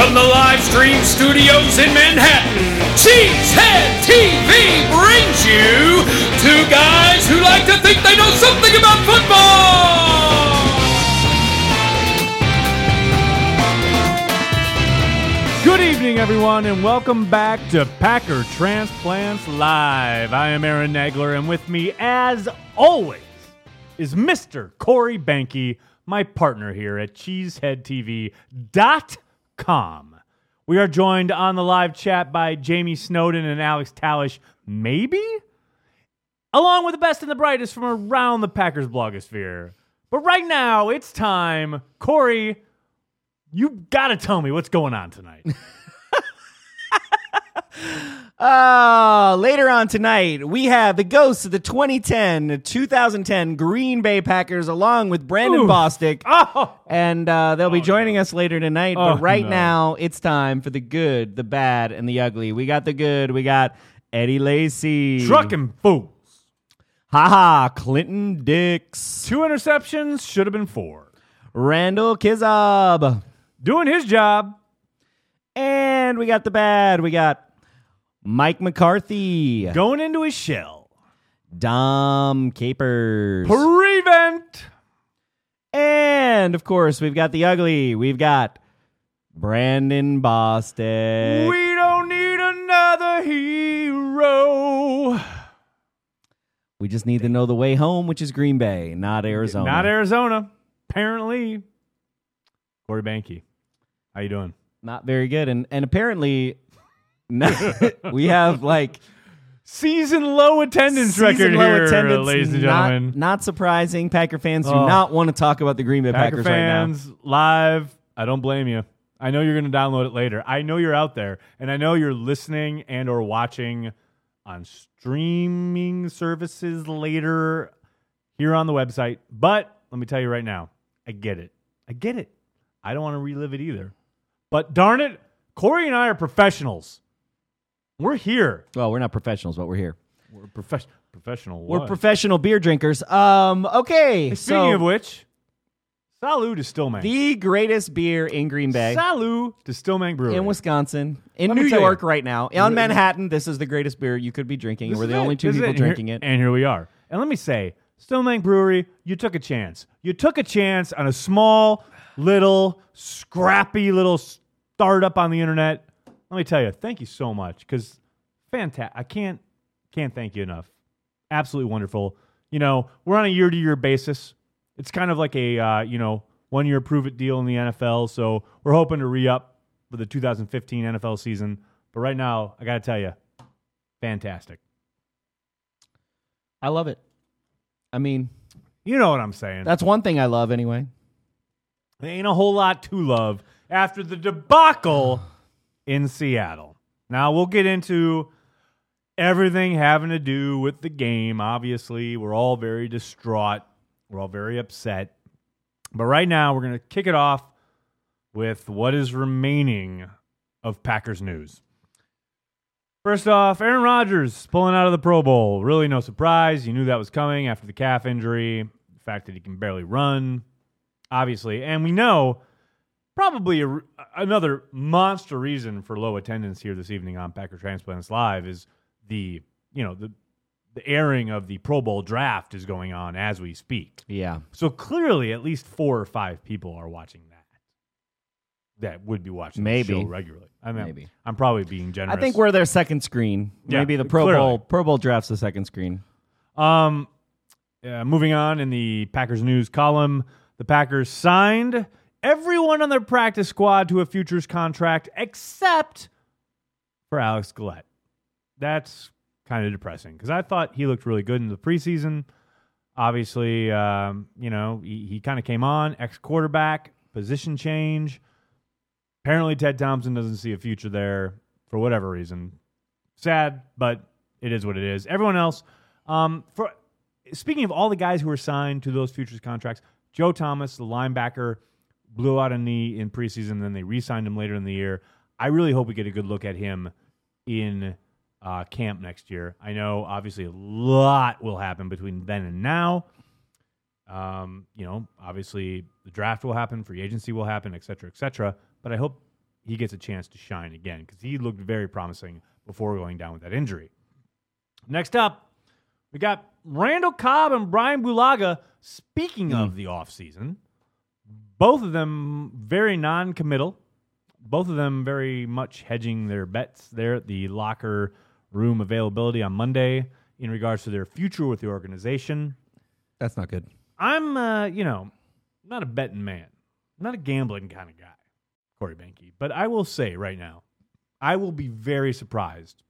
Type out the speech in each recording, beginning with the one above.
From the live stream studios in Manhattan, Cheesehead TV brings you two guys who like to think they know something about football! Good evening, everyone, and welcome back to Packer Transplants Live. I am Aaron Nagler, and with me, as always, is Mr. Corey Banky, my partner here at CheeseheadTV.com. We are joined on the live chat by Jamie Snowden and Alex Talish, maybe? Along with the best and the brightest from around the Packers blogosphere. But right now, it's time. Corey, you got to tell me what's going on tonight. Later on tonight, we have the ghosts of the 2010 Green Bay Packers along with Brandon Bostick. And they'll be joining us later tonight. But right now, it's time for the good, the bad, and the ugly. We got the good. We got Eddie Lacy. Trucking fools. Clinton Dix. 2 interceptions, should have been 4. Randall Kizab. Doing his job. And we got the bad. We got Mike McCarthy. Going into his shell. Dom Capers. Prevent. And, of course, we've got the ugly. We've got Brandon Bostick. We don't need another hero. We just need to know the way home, which is Green Bay, not Arizona. Not Arizona, apparently. Corey Banky, how you doing? Not very good. And apparently, we have, like... Season low attendance record here, ladies and gentlemen. Not surprising. Packer fans do not want to talk about the Green Bay Packers right now. Packer fans, live, I don't blame you. I know you're going to download it later. I know you're out there, and I know you're listening and or watching on streaming services later here on the website. But let me tell you right now, I get it. I don't want to relive it either. But darn it, Corey and I are professionals. We're here. Well, we're not professionals, but we're here. We're professional. We're professional beer drinkers. Okay. Speaking of which, Salut to Stillmank. The greatest beer in Green Bay. Salut to Stillmank Brewery. In Wisconsin. In New York right now. On Manhattan, this is the greatest beer you could be drinking. We're the only two people drinking it. And here we are. And let me say, Stillmank Brewery, you took a chance. You took a chance on a small, little, scrappy little startup on the internet. Let me tell you, thank you so much, because fantastic. I can't thank you enough. Absolutely wonderful. You know, we're on a year-to-year basis. It's kind of like a 1-year prove-it deal in the NFL, so we're hoping to re-up for the 2015 NFL season. But right now, I got to tell you, fantastic. I love it. I mean... You know what I'm saying. That's one thing I love anyway. There ain't a whole lot to love after the debacle in Seattle. Now, we'll get into everything having to do with the game. Obviously, we're all very distraught. We're all very upset. But right now, we're going to kick it off with what is remaining of Packers news. First off, Aaron Rodgers pulling out of the Pro Bowl. Really no surprise. You knew that was coming after the calf injury, the fact that he can barely run, obviously. And we know probably another monster reason for low attendance here this evening on Packer Transplants Live is the airing of the Pro Bowl draft is going on as we speak. Yeah. So clearly at least 4 or 5 people are watching that would be watching the show regularly. I mean, maybe. I'm probably being generous. I think we're their second screen. Yeah, maybe the clearly. Pro Bowl draft's the second screen. Moving on in the Packers news column, the Packers signed everyone on their practice squad to a futures contract except for Alex Gillette. That's kind of depressing because I thought he looked really good in the preseason. Obviously, he kind of came on, ex-quarterback, position change. Apparently, Ted Thompson doesn't see a future there for whatever reason. Sad, but it is what it is. Everyone else, speaking of all the guys who were signed to those futures contracts, Joe Thomas, the linebacker, blew out a knee in preseason, then they re-signed him later in the year. I really hope we get a good look at him in camp next year. I know, obviously, a lot will happen between then and now. Obviously, the draft will happen, free agency will happen, et cetera, et cetera. But I hope he gets a chance to shine again because he looked very promising before going down with that injury. Next up, we got Randall Cobb and Brian Bulaga. Speaking of the offseason, both of them very non-committal. Both of them very much hedging their bets there at the locker room availability on Monday in regards to their future with the organization. That's not good. I'm, not a betting man. I'm not a gambling kind of guy, Corey Behnke. But I will say right now, I will be very surprised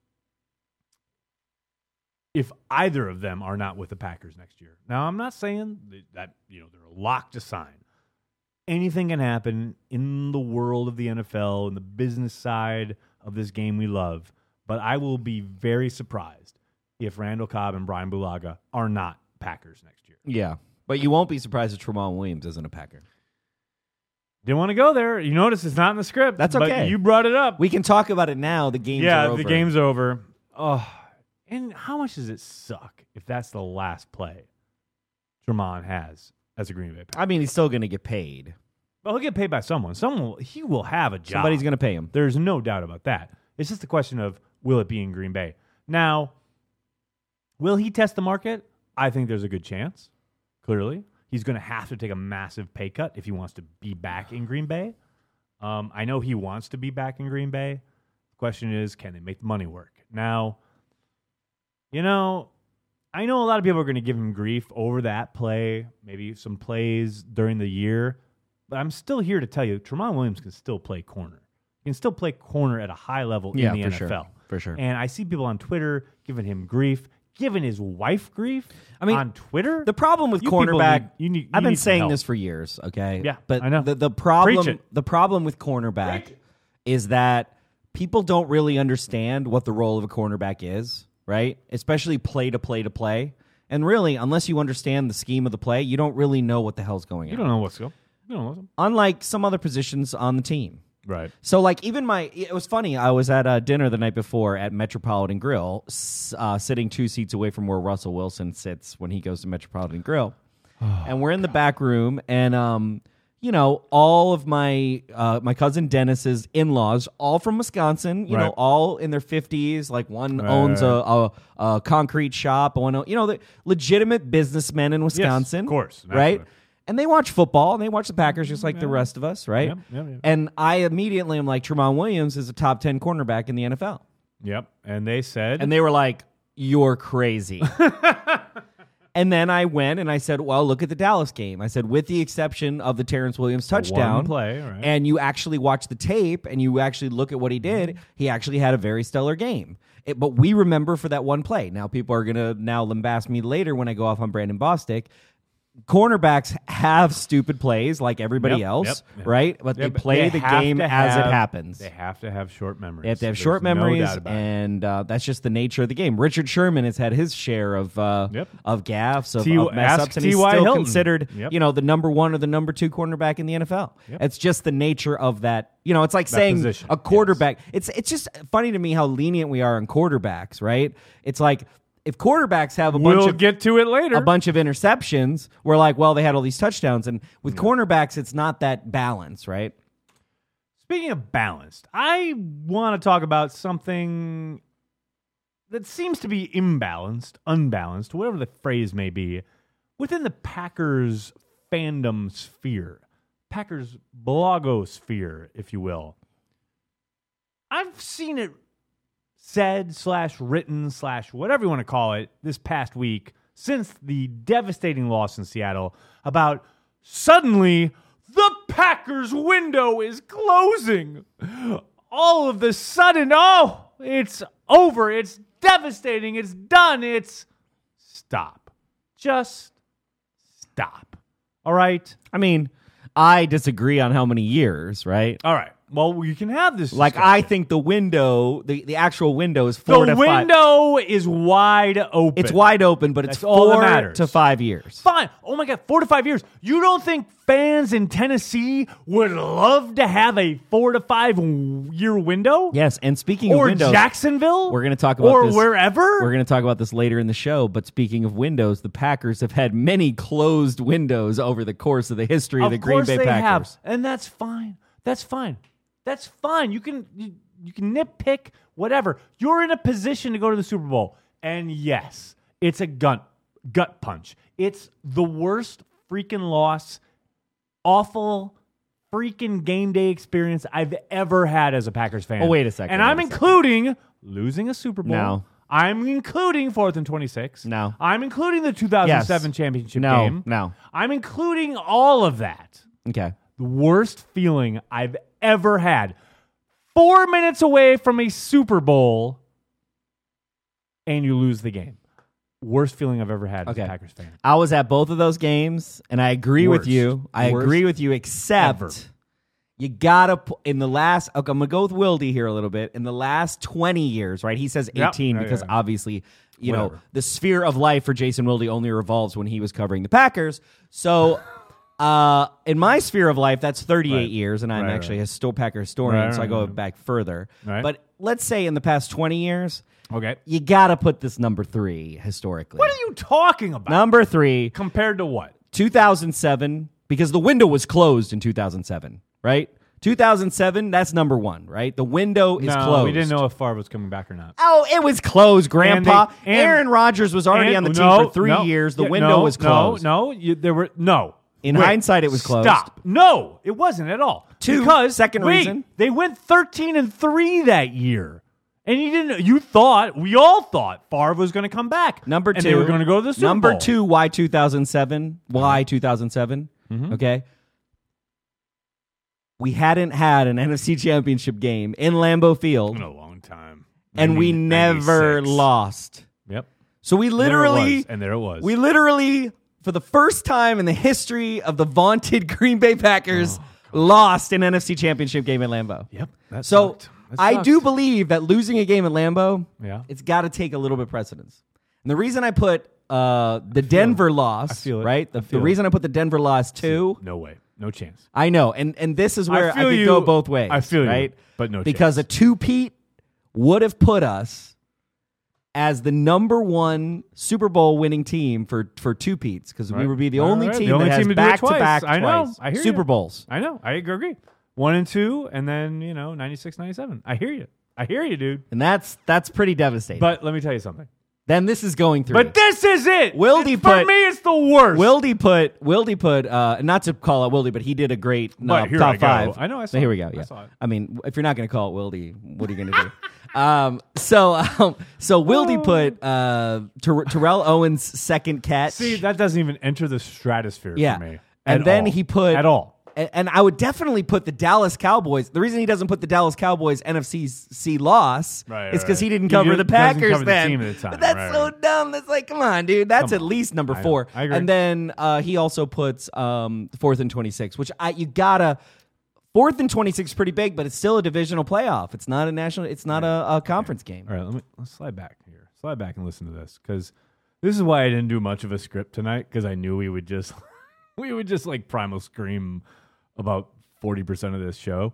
if either of them are not with the Packers next year. Now, I'm not saying that they're locked to sign. Anything can happen in the world of the NFL and the business side of this game we love, but I will be very surprised if Randall Cobb and Brian Bulaga are not Packers next year. Yeah, but you won't be surprised if Tramon Williams isn't a Packer. Didn't want to go there. You notice it's not in the script. That's okay. But you brought it up. We can talk about it now. The game's over. The game's over. Oh, and how much does it suck if that's the last play Tramon has as a Green Bay Packer? I mean, he's still going to get paid. Well, he'll get paid by someone. He will have a job. Somebody's going to pay him. There's no doubt about that. It's just a question of, will it be in Green Bay? Now, will he test the market? I think there's a good chance, clearly. He's going to have to take a massive pay cut if he wants to be back in Green Bay. I know he wants to be back in Green Bay. The question is, can they make the money work? Now, I know a lot of people are going to give him grief over that play, maybe some plays during the year, but I'm still here to tell you, Tramon Williams can still play corner. He can still play corner at a high level in the NFL. Sure. For sure. And I see people on Twitter giving him grief, giving his wife grief on Twitter. The problem with cornerback, I've been saying this for years, okay? Yeah, but I know. The problem with cornerback is that people don't really understand what the role of a cornerback is, right? Especially play to play. And really, unless you understand the scheme of the play, you don't really know what the hell's going on. You don't know what's going on. Unlike some other positions on the team. Right. So, even it was funny. I was at dinner the night before at Metropolitan Grill, sitting 2 seats away from where Russell Wilson sits when he goes to Metropolitan Grill. And we're in the back room, and, all of my cousin Dennis's in-laws, all from Wisconsin, you know, all in their 50s. Like, one owns a concrete shop. One, the legitimate businessmen in Wisconsin. Yes, of course. Right? Naturally. And they watch football, and they watch the Packers just like the rest of us, right? Yep. And I immediately am like, Tramon Williams is a top 10 cornerback in the NFL. Yep. And they said... And they were like, you're crazy. And then I went and I said, well, look at the Dallas game. I said, with the exception of the Terrence Williams touchdown, one play, right. And you actually watch the tape and you actually look at what he did, he actually had a very stellar game. But we remember for that one play. Now, people are going to now lambast me later when I go off on Brandon Bostic. Cornerbacks have stupid plays like everybody else, right? But they play the game as it happens. They have to have short memories. They have to have short memories, and that's just the nature of the game. Richard Sherman has had his share of gaffes, of mess-ups, and he's still considered the number 1 or the number 2 cornerback in the NFL. It's just the nature of that. It's like saying position. A quarterback. Yes. It's just funny to me how lenient we are on quarterbacks, right? It's like, if quarterbacks have a bunch of interceptions, we're like, well, they had all these touchdowns. And with cornerbacks, it's not that balanced, right? Speaking of balanced, I want to talk about something that seems to be imbalanced, unbalanced, whatever the phrase may be, within the Packers fandom sphere, Packers blogosphere, if you will. I've seen it said / written / whatever you want to call it this past week since the devastating loss in Seattle about suddenly the Packers window is closing. All of the sudden, it's over. It's devastating. It's done. Stop. Just stop. All right? I mean, I disagree on how many years, right? All right. Well, you can have this. Like, I think the window, the actual window is 4 to 5. The window is wide open. It's wide open, but it's 4 to 5 years. Fine. Oh, my God, 4 to 5 years. You don't think fans in Tennessee would love to have a 4 to 5 year window? Yes, and speaking of windows. Or Jacksonville? We're going to talk about this. Or wherever? We're going to talk about this later in the show, but speaking of windows, the Packers have had many closed windows over the course of the history of the Green Bay Packers. Have, and that's fine. That's fine. That's fine. You can nitpick whatever. You're in a position to go to the Super Bowl. And yes, it's a gut punch. It's the worst freaking loss, awful freaking game day experience I've ever had as a Packers fan. Oh, wait a second. And I'm including losing a Super Bowl. No. I'm including 4th and 26. No. I'm including the 2007 championship game. No. I'm including all of that. Okay. The worst feeling I've ever had. 4 minutes away from a Super Bowl, and you lose the game. Worst feeling I've ever had as a Packers fan. I was at both of those games, and I agree with you. Except ever. you gotta in the last. Okay, I'm gonna go with Wildy here a little bit. In the last 20 years, right? He says 18 because obviously, you know, the sphere of life for Jason Wildy only revolves when he was covering the Packers. So, in my sphere of life, that's 38 years, and I'm actually a Packer historian, so I go back further. Right. But let's say in the past 20 years. Okay. You got to put this number 3 historically. What are you talking about? Number 3. Compared to what? 2007, because the window was closed in 2007, right? 2007, that's number 1, right? The window is closed. We didn't know if Favre was coming back or not. Oh, it was closed, Grandpa. And Aaron Rodgers was already on the team for 3 years. The window was closed. In hindsight, it was closed. Stop. No, it wasn't at all. Second reason. They went 13-3 that year. And we all thought Favre was going to come back. Number 2. And they were going to go to the Super Bowl. Number 2, why 2007? Why 2007? Mm-hmm. Okay. We hadn't had an NFC Championship game in Lambeau Field in a long time. And we never lost. Yep. So we literally... There it was. We literally, for the first time in the history of the vaunted Green Bay Packers, lost an NFC Championship game at Lambeau. Yep. That so... sucked. I do believe that losing a game at Lambeau, it's got to take a little bit of precedence. And the reason I put the Denver loss, right? The reason I put the Denver loss 2. No way. No chance. I know. And this is where I could go both ways. I feel right? you, but no because chance. A two-peat would have put us as the number 1 Super Bowl winning team for two-peats because we would be the only team that has back-to-back I know. I hear Super Bowls. I know. I agree. 1 and 2, and then 96, 97. I hear you, dude. And that's pretty devastating. But let me tell you something. Then this is going through. But this is it. For me, it's the worst. Wildy put. Not to call out Wildy, but he did a great top 5. I know. I saw here we go. Yeah. I mean, if you're not going to call it Wildy, what are you going to do? So Wildy put Terrell Owens' second catch. See, that doesn't even enter the stratosphere for me. And then he put at all. And I would definitely put the Dallas Cowboys. The reason he doesn't put the Dallas Cowboys NFC loss is because he didn't cover the Packers then. But that's so dumb. That's like, come on, dude. That's at least number 4. I agree. And then he also puts 4th and 26, which you gotta. 4th and 26 is pretty big, but it's still a divisional playoff. It's not a national. It's not a conference game. All right, let's slide back here. Slide back and listen to this because this is why I didn't do much of a script tonight because I knew we would just like primal scream about 40% of this show.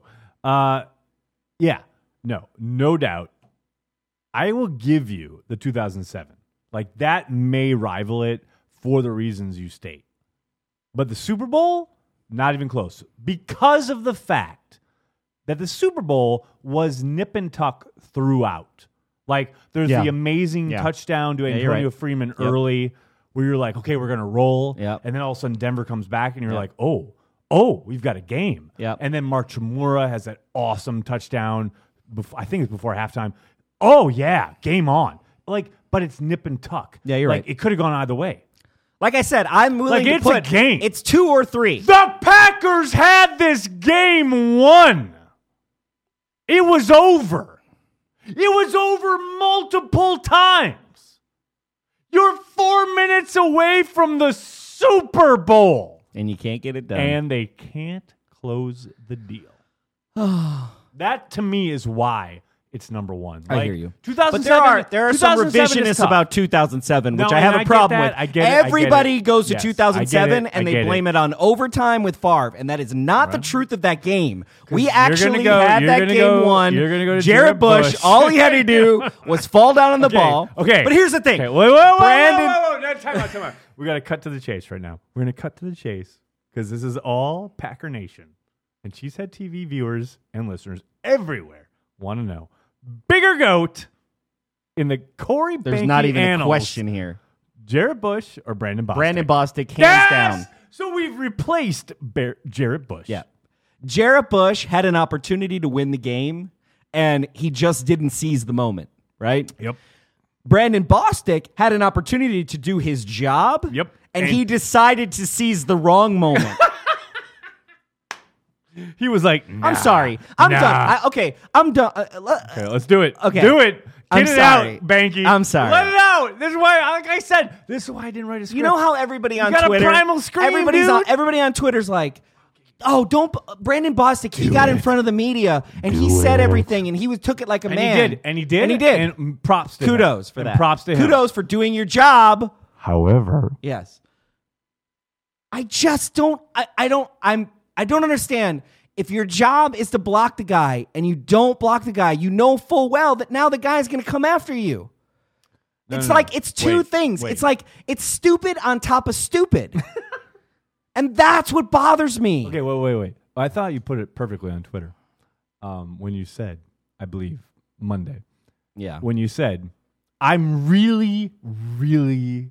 No doubt. I will give you the 2007. Like, that may rival it for the reasons you state. But the Super Bowl, not even close. Because of the fact that the Super Bowl was nip and tuck throughout. Like, there's the amazing touchdown to Antonio Freeman early where you're like, okay, we're going to roll. Yep. And then all of a sudden Denver comes back and you're like, oh, we've got a game. Yep. And then Mark Chmura has that awesome touchdown. I think it's before halftime. Oh, yeah, game on. Like, but it's nip and tuck. Yeah, you're right. It could have gone either way. Like I said, I'm willing to put it's a game. It's 2 or 3. The Packers had this game won. It was over. It was over multiple times. You're 4 minutes away from the Super Bowl. And you can't get it done. And they can't close the deal. That, to me, is why it's number 1. I hear you. 2007, but there are some revisionists about 2007, which I have a problem with. I get it. Everybody goes to Yes, 2007 and they get blame it on overtime with Favre, and that is not the truth of that game. We actually you're had that game won. You're going to go to Jared Bush. All he had to do was fall down on the ball. Okay. But here's the thing. Okay. Wait. Brandon, Time out. We got to cut to the chase right now. We're going to cut to the chase because this is all Packer Nation. and Cheesehead TV viewers and listeners everywhere want to know, bigger GOAT in the Corey There's Behnke not even annals, a question here. Jarrett Bush or Brandon Bostic? Brandon Bostic, hands Yes! down. So we've replaced Jarrett Bush. Yeah. Jarrett Bush had an opportunity to win the game, and he just didn't seize the moment, right? Yep. Brandon Bostic had an opportunity to do his job, Yep. and he decided to seize the wrong moment. He was like, nah, I'm sorry. I'm nah. done. I'm done. Okay, let's do it. Okay. Do it. Get I'm it sorry. out, Behnke. I'm sorry. Let it out. This is why, like I said, this is why I didn't write a script. You know how everybody on got a Twitter, primal scream, everybody on Twitter's like, oh, don't Brandon Bostic. He got in front of the media and he said everything and he took it like a man. And he did. And props to him. Kudos for And that. Props to him. Kudos for doing your job. However, Yes. I just don't. I don't understand. If your job is to block the guy and you don't block the guy, you know full well that now the guy's going to come after you. It's two things. Wait. It's like it's stupid on top of stupid. And that's what bothers me. okay, wait. I thought you put it perfectly on Twitter when you said, I believe, Monday. Yeah. When you said, I'm really, really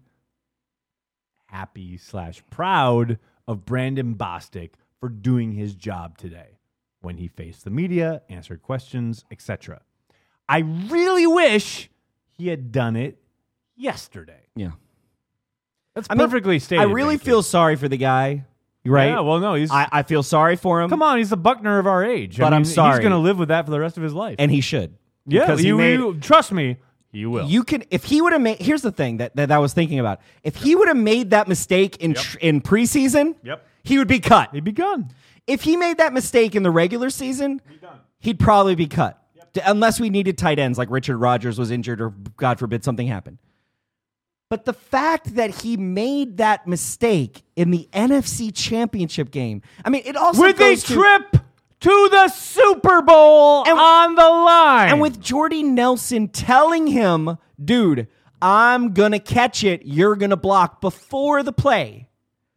happy / proud of Brandon Bostic for doing his job today when he faced the media, answered questions, etc. I really wish he had done it yesterday. Yeah. That's perfectly stated. I really feel sorry for the guy. Right? Yeah, well, no, he's... I feel sorry for him. Come on, he's the Buckner of our age. But I'm sorry. He's going to live with that for the rest of his life. And he should. Yeah, Because you trust me, he will. You can, if he would have made, here's the thing that I was thinking about. If he would have made that mistake in preseason, he would be cut. He'd be gone. If he made that mistake in the regular season, he'd probably be cut. Unless we needed tight ends like Richard Rodgers was injured or, God forbid, something happened. But the fact that he made that mistake in the NFC Championship game, I mean, it also with goes a trip to the Super Bowl on the line. And with Jordy Nelson telling him, dude, I'm going to catch it, you're going to block before the play.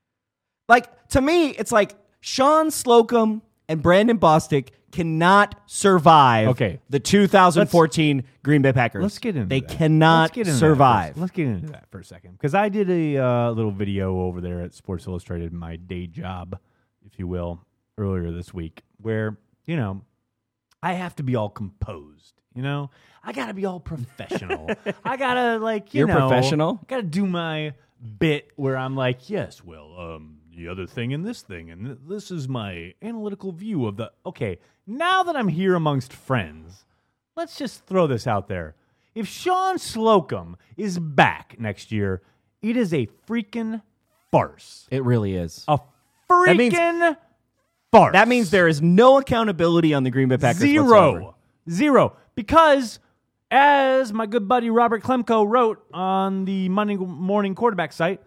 Like, to me, it's like Sean Slocum and Brandon Bostic cannot survive the 2014 Green Bay Packers. Let's get into They that. cannot survive. Let's get into that for a second. Because I did a little video over there at Sports Illustrated, my day job, if you will, earlier this week, where, you know, I have to be all composed, you know? I got to be all professional. I got to, like, You're professional? got to do my bit where I'm like, yes, well, the other thing and this thing, and this is my analytical view of the... Okay, now that I'm here amongst friends, let's just throw this out there. If Sean Slocum is back next year, it is a freaking farce. It really is. A freaking farce. That means there is no accountability on the Green Bay Packers whatsoever. Zero. Because, as my good buddy Robert Klemko wrote on the Monday Morning Quarterback site,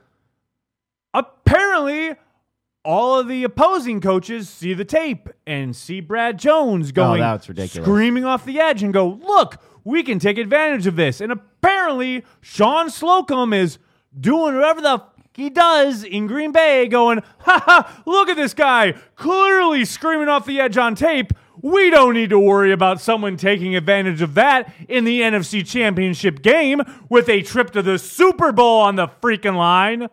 apparently all of the opposing coaches see the tape and see Brad Jones going, that's ridiculous, screaming off the edge and go, look, we can take advantage of this. And apparently Sean Slocum is doing whatever the he does in Green Bay going, look at this guy clearly screaming off the edge on tape. We don't need to worry about someone taking advantage of that in the NFC Championship game with a trip to the Super Bowl on the freaking line.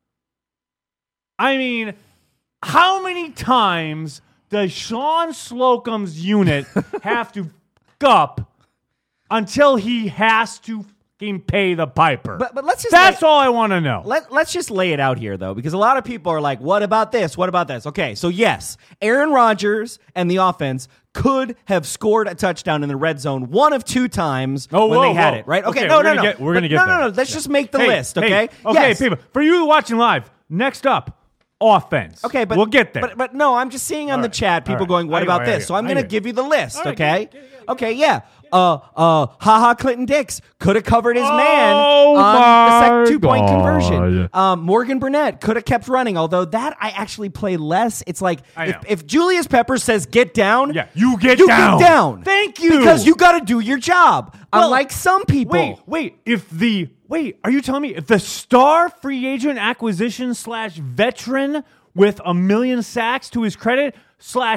I mean, how many times does Sean Slocum's unit have to f*** up until he has to f***ing pay the piper? But let's just That's all I want to know. Let's just lay it out here, though, because a lot of people are like, what about this? What about this? Okay, so yes, Aaron Rodgers and the offense could have scored a touchdown in the red zone one of two times when they had it, right? Okay, no. We're going to get there. No. Let's just make the list, okay? Okay, yes. people. For you watching live, next up, offense. Okay, but we'll get there. But no, I'm just seeing on the chat people going, "What about this?" So I'm going to give you the list, okay? Okay, yeah. Clinton Dix could have covered his man on the 2-point conversion. Morgan Burnett could have kept running, although that I actually play less. It's like if Julius Peppers says get down, you get down. Thank you. Because you got to do your job. Unlike some people. Wait, are you telling me if the star free agent acquisition / veteran with 1 million sacks to his credit /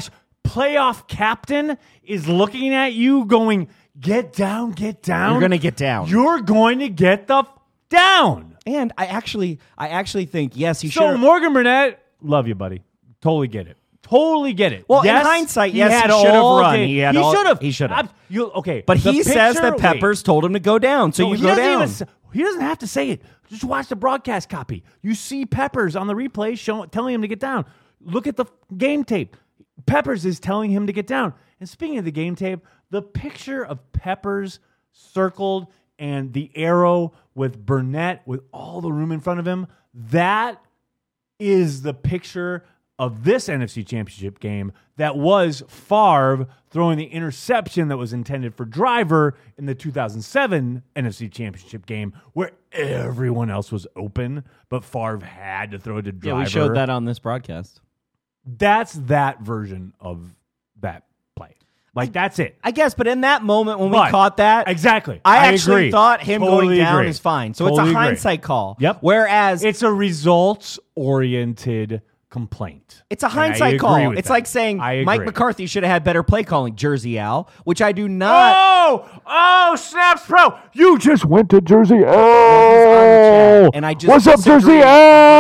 playoff captain is looking at you going, get down, get down. You're going to get down. You're going to get the down. And I actually think, yes, he should. So Morgan Burnett, love you, buddy. Totally get it. Totally get it. Well, yes, in hindsight, he yes, had he should have all run. day. He should have. Okay. But the he says picture- that Peppers told him to go down, so No, you he go doesn't down. even he doesn't have to say it. Just watch the broadcast copy. You see Peppers on the replay telling him to get down. Look at the game tape. Peppers is telling him to get down. And speaking of the game tape, the picture of Peppers circled and the arrow with Burnett with all the room in front of him, that is the picture of this NFC Championship game that was Favre throwing the interception that was intended for Driver in the 2007 NFC Championship game where everyone else was open, but Favre had to throw it to Driver. Yeah, we showed that on this broadcast. That's that version of that play. Like, that's it. I guess, but in that moment when we But- caught that, Exactly. I actually agree. thought him Totally going down agree. is fine. So Totally it's a agree. hindsight call. Yep. Whereas It's a results-oriented complaint. it's a And I hindsight agree call. with It's that. like saying I Mike agree. McCarthy should have had better play calling, Jersey Al, which I do not. Oh, Snaps Pro. You just went to Jersey on the L. chat, and I just What's up, disagree. Jersey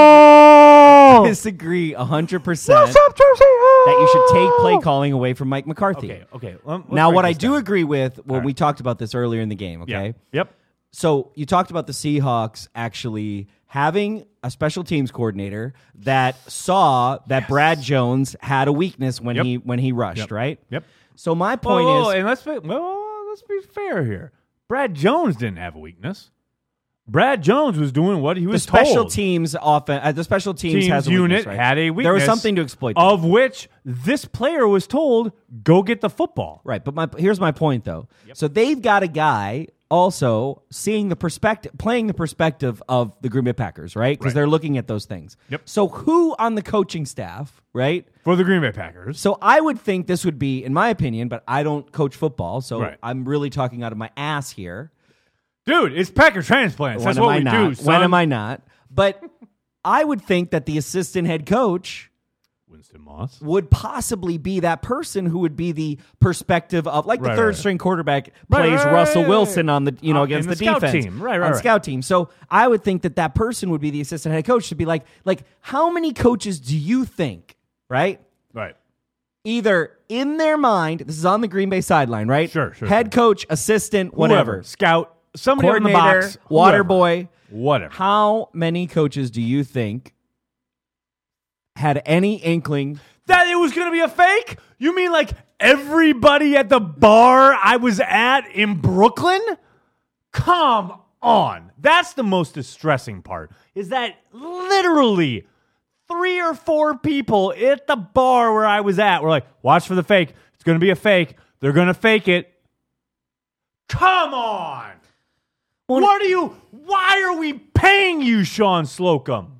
L? Disagree 100% What's up, Jersey L? that you should take play calling away from Mike McCarthy. Okay. Now, what I do agree with when we talked about this earlier in the game, okay? Yep. So you talked about the Seahawks actually having a special teams coordinator that saw that Brad Jones had a weakness when he rushed, right? Yep. So my point is, and let's be fair here. Brad Jones didn't have a weakness. Brad Jones was doing what he the was special told. teams the special teams has a unit weakness, right? had a weakness. There was something to exploit, of which this player was told, go get the football. right? But here's my point, though. So they've got a guy also playing the perspective of the Green Bay Packers, right? Because they're looking at those things. Yep. So who on the coaching staff, right? For the Green Bay Packers. So I would think this would be, in my opinion, but I don't coach football, so Right. I'm really talking out of my ass here. Dude, it's Packer transplants. That's what we do, son. When am I not? But I would think that the assistant head coach Winston Moss. would possibly be that person who would be the perspective of, like the Right, third right. string quarterback Right, plays right, Russell right, Wilson on the in against the the scout defense team. Right, on right. scout team. So I would think that person would be the assistant head coach to be like how many coaches do you think, right? Right. Either in their mind, this is on the Green Bay sideline, right? Sure. Head coach, assistant, whatever. Whoever. Scout. Somebody on the Coordinator, box. water whoever. boy. Whatever. How many coaches do you think had any inkling? That it was going to be a fake? You mean like everybody at the bar I was at in Brooklyn? Come on. That's the most distressing part, is that literally 3 or 4 people at the bar where I was at were like, watch for the fake. It's going to be a fake. They're going to fake it. Come on. Why are we paying you, Sean Slocum?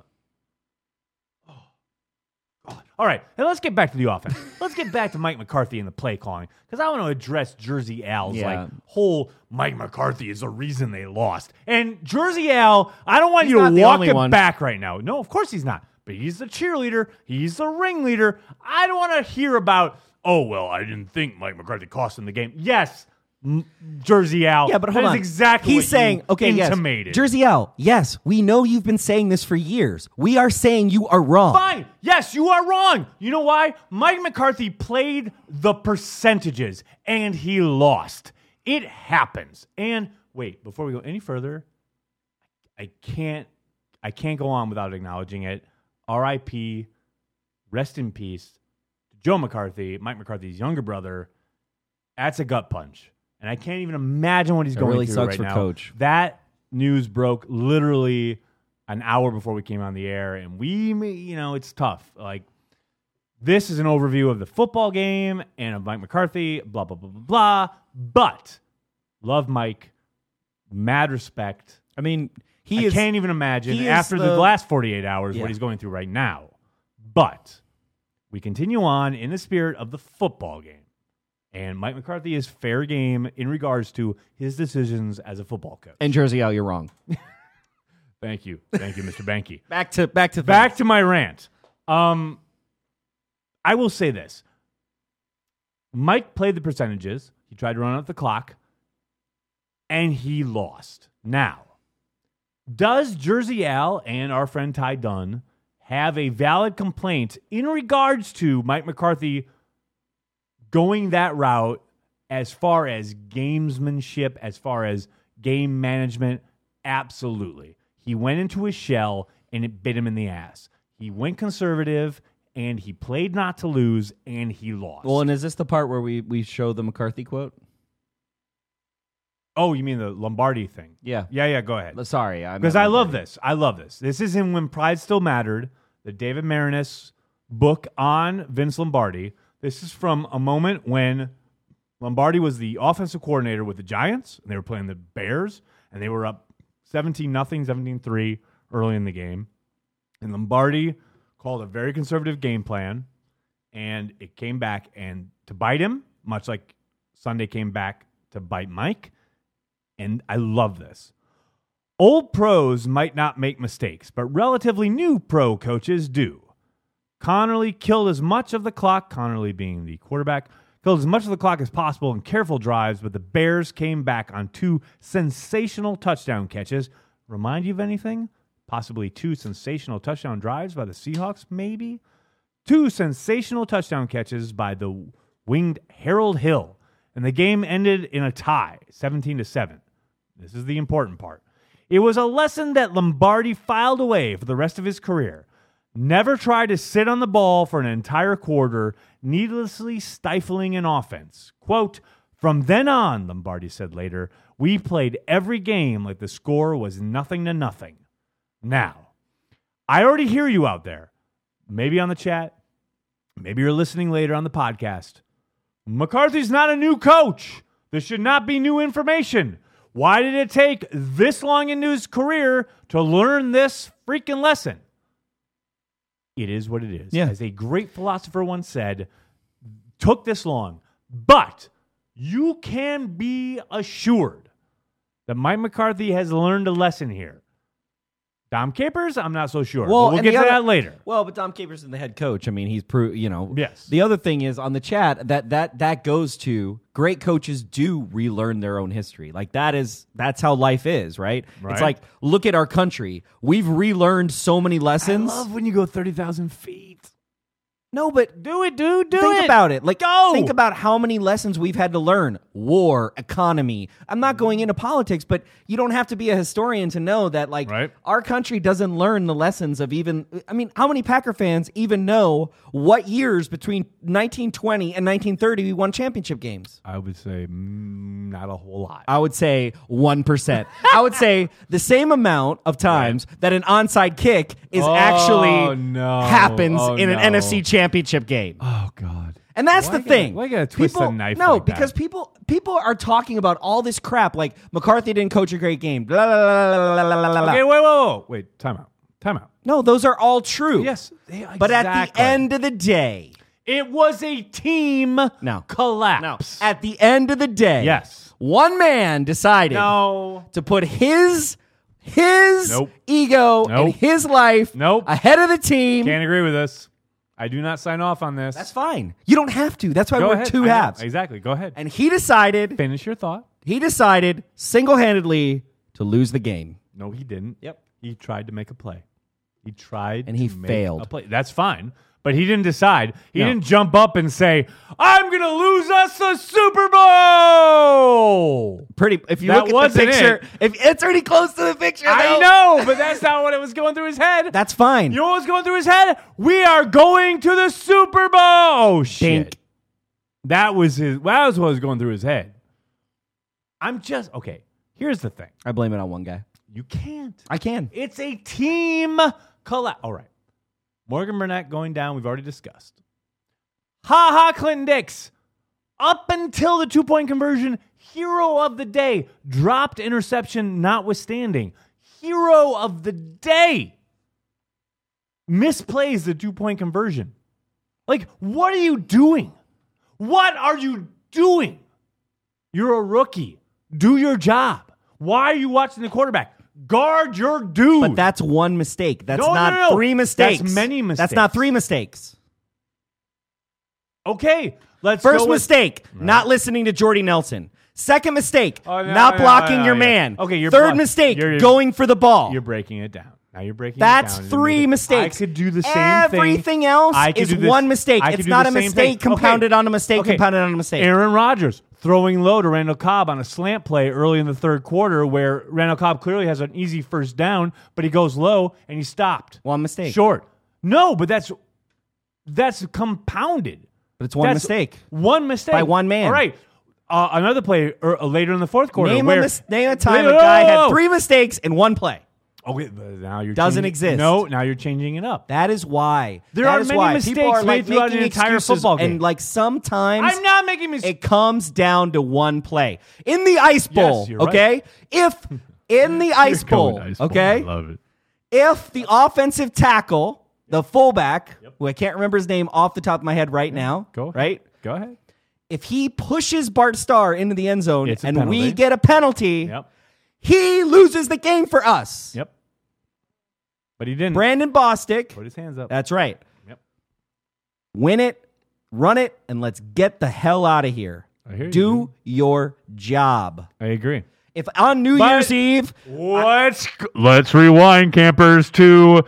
All right, and let's get back to the offense. Let's get back to Mike McCarthy and the play calling, because I want to address Jersey Al's whole Mike McCarthy is the reason they lost. And Jersey Al, I don't want He's you not to the walk only it one. back right now. No, of course he's not. But he's the cheerleader. He's the ringleader. I don't want to hear about, oh, well, I didn't think Mike McCarthy cost him the game. Yes, Jersey Al. Yeah, but hold that on. is exactly He's what saying, you okay, intimated. yes. Jersey Al, yes, we know you've been saying this for years. We are saying you are wrong. Fine. Yes, you are wrong. You know why? Mike McCarthy played the percentages, and he lost. It happens. And wait, before we go any further, I can't go on without acknowledging it. R.I.P. Rest in peace. Joe McCarthy, Mike McCarthy's younger brother. That's a gut punch. And I can't even imagine what he's going really through sucks right for now. Coach. That news broke literally an hour before we came on the air, and it's tough. Like, this is an overview of the football game and of Mike McCarthy, blah, blah, blah, blah, blah. But love Mike, mad respect. I mean, I can't even imagine he is after the the- last 48 hours Yeah. what he's going through right now. But we continue on in the spirit of the football game. And Mike McCarthy is fair game in regards to his decisions as a football coach. And Jersey Al, you're wrong. Thank you, Mr. Banky. Back to my rant. I will say this: Mike played the percentages. He tried to run out the clock, and he lost. Now, does Jersey Al and our friend Ty Dunn have a valid complaint in regards to Mike McCarthy going that route as far as gamesmanship, as far as game management? Absolutely. He went into his shell, and it bit him in the ass. He went conservative, and he played not to lose, and he lost. Well, and is this the part where we show the McCarthy quote? Oh, you mean the Lombardi thing? Yeah. Yeah, go ahead. Sorry. Because I love this. I love this. This is in When Pride Still Mattered, the David Marinus book on Vince Lombardi. This is from a moment when Lombardi was the offensive coordinator with the Giants, and they were playing the Bears, and they were up 17-0, 17-3 early in the game. And Lombardi called a very conservative game plan, and it came back and to bite him, much like Sunday came back to bite Mike. And I love this. Old pros might not make mistakes, but relatively new pro coaches do. Connerly killed as much of the clock, Connerly being the quarterback, killed as much of the clock as possible in careful drives, but the Bears came back on 2 sensational touchdown catches. Remind you of anything? Possibly 2 sensational touchdown drives by the Seahawks, maybe? 2 sensational touchdown catches by the winged Harold Hill. And the game ended in a tie, 17-7. This is the important part. It was a lesson that Lombardi filed away for the rest of his career. Never try to sit on the ball for an entire quarter, needlessly stifling an offense. Quote, "From then on," Lombardi said later, "we played every game like the score was 0-0. Now, I already hear you out there. Maybe on the chat. Maybe you're listening later on the podcast. McCarthy's not a new coach. This should not be new information. Why did it take this long into his career to learn this freaking lesson? It is what it is. Yeah. As a great philosopher once said, took this long. But you can be assured that Mike McCarthy has learned a lesson here. Dom Capers, I'm not so sure. Well, but we'll get to that later. Well, but Dom Capers is the head coach. I mean, he's Yes. The other thing is on the chat that goes to great coaches do relearn their own history. Like that's how life is, right? Right. It's like, look at our country. We've relearned so many lessons. I love when you go 30,000 feet. No, but Do it, dude. think about it. Like, Go. think about how many lessons we've had to learn. War, economy. I'm not going into politics, but you don't have to be a historian to know that, like, Right. our country doesn't learn the lessons of how many Packer fans even know what years between 1920 and 1930 we won championship games? I would say not a whole lot. I would say 1%. I would say the same amount of times that an onside kick is happens in an NFC championship game. Oh, God. And that's the thing. Why you gotta twist the knife No, like that? because people are talking about all this crap, like McCarthy didn't coach a great game. Blah, blah, blah, blah, blah, blah, blah. Okay, wait, time out. No, those are all true. Yes, But at the end of the day, it was a team collapse. At the end of the day, Yes. one man decided to put his Nope. ego and Nope. his life Nope. ahead of the team. Can't agree with this. I do not sign off on this. That's fine. You don't have to. That's why Go we're ahead. two I know. halves. Exactly. Go ahead. And he decided Finish your thought. single-handedly to lose the game. No, he didn't. Yep. He tried to make a play. He tried And he to make failed. a play. That's fine. But he didn't decide. He No. didn't jump up and say, "I'm going to lose us the Super Bowl." If you That look at the wasn't picture, it. if it's already close to the picture. I though. know, but that's not what it was going through his head. That's fine. You know what was going through his head? We are going to the Super Bowl. Oh, shit. Dink. That was what was going through his head. Okay, here's the thing. I blame it on one guy. You can't. I can. It's a team collapse. All right. Morgan Burnett going down, we've already discussed. Clinton Dix. Up until the 2-point conversion, hero of the day. Dropped interception notwithstanding. Hero of the day. Misplays the 2-point conversion. Like, what are you doing? What are you doing? You're a rookie. Do your job. Why are you watching the quarterback? Guard your dude. But that's one mistake. That's No, not no. 3 mistakes. That's many mistakes. That's not 3 mistakes. Okay, First mistake, not listening to Jordy Nelson. Second mistake, not blocking your man. Okay, Third mistake, going for the ball. You're breaking it down. Now you're breaking That's it down. 3 mistakes. I could do the same thing. Everything else is one mistake. It's not a mistake compounded on a mistake compounded on a mistake. Aaron Rodgers throwing low to Randall Cobb on a slant play early in the third quarter where Randall Cobb clearly has an easy first down, but he goes low and he stopped. One mistake. Short. No, but that's compounded. But it's one mistake. One mistake. By one man. All right. Another play later in the fourth quarter. Name a time a guy had 3 mistakes in one play. Okay, but now you're doesn't exist. No, now you're changing it up. That is why. There are many mistakes made throughout an entire football game. And sometimes I'm not making mistakes. It comes down to one play. In the Ice Bowl, you're right. okay? If in the Ice Bowl, okay? I love it. If the offensive tackle, the fullback, who I can't remember his name off the top of my head right now, Go ahead. If he pushes Bart Starr into the end zone and penalty. we get a penalty, he loses the game for us. Yep. But he didn't. Brandon Bostic. Put his hands up. That's right. Yep. Win it, run it, and let's get the hell out of here. I hear you. Do your job. I agree. If on New Year's Eve... Let's rewind, campers, to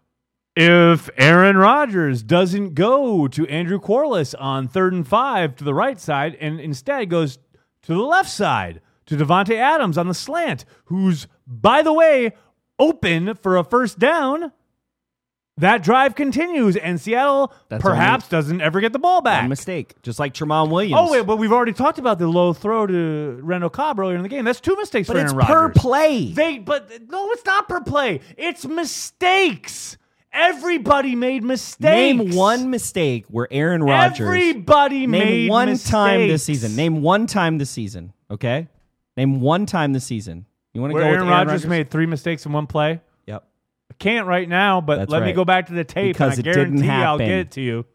if Aaron Rodgers doesn't go to Andrew Corliss on 3rd and 5 to the right side and instead goes to the left side to Devontae Adams on the slant, who's, by the way, open for a first down, that drive continues, and Seattle perhaps doesn't ever get the ball back. One mistake, just like Tramon Williams. Oh, wait, but we've already talked about the low throw to Randall Cobb earlier in the game. That's 2 mistakes for Aaron Rodgers. But it's per play. No, it's not per play. It's mistakes. Everybody made mistakes. Name one mistake where Aaron Rodgers... Everybody made Name one mistakes. time this season. Name one time this season, okay? Name one time this season. You want to go with Aaron Rodgers made 3 mistakes in one play? Yep. I can't right now, but let me go back to the tape because and I it didn't guarantee happen. I'll get it to you.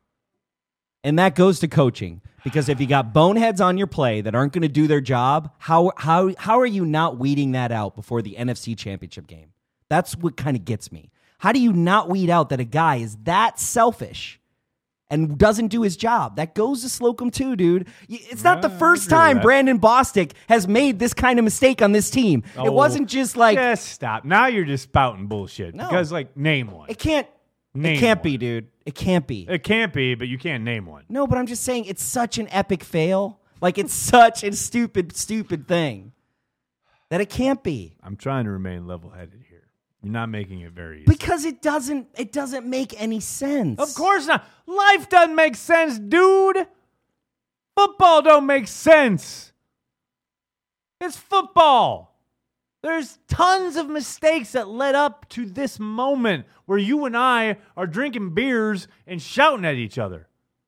And that goes to coaching. Because if you got boneheads on your play that aren't going to do their job, how are you not weeding that out before the NFC Championship game? That's what kind of gets me. How do you not weed out that a guy is that selfish and doesn't do his job? That goes to Slocum too, dude. It's not the first time Brandon Bostic has made this kind of mistake on this team. It wasn't just like... Just stop. Now you're just spouting bullshit. No. Because, name one. It can't be, dude. It can't be. It can't be, but you can't name one. No, but I'm just saying it's such an epic fail. It's such a stupid thing that it can't be. I'm trying to remain level-headed here. You're not making it very easy. Because it doesn't make any sense. Of course not. Life doesn't make sense, dude. Football don't make sense. It's football. There's tons of mistakes that led up to this moment where you and I are drinking beers and shouting at each other.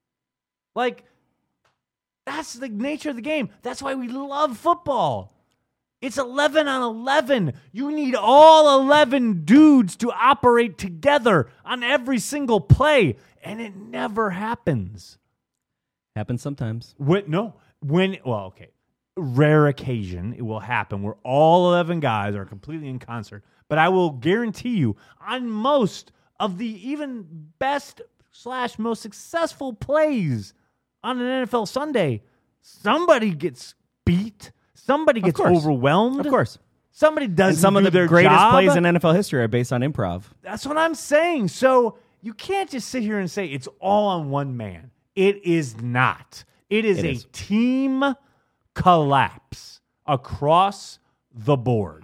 That's the nature of the game. That's why we love football. It's 11 on 11. You need all 11 dudes to operate together on every single play, and it never happens. Happens sometimes. Rare occasion it will happen where all 11 guys are completely in concert. But I will guarantee you, on most of the even best / most successful plays on an NFL Sunday, somebody gets beat. Somebody gets overwhelmed. Of course. Somebody doesn't some do of the their greatest job. plays in NFL history are based on improv. That's what I'm saying. So you can't just sit here and say it's all on one man. It is not. It is a team collapse across the board.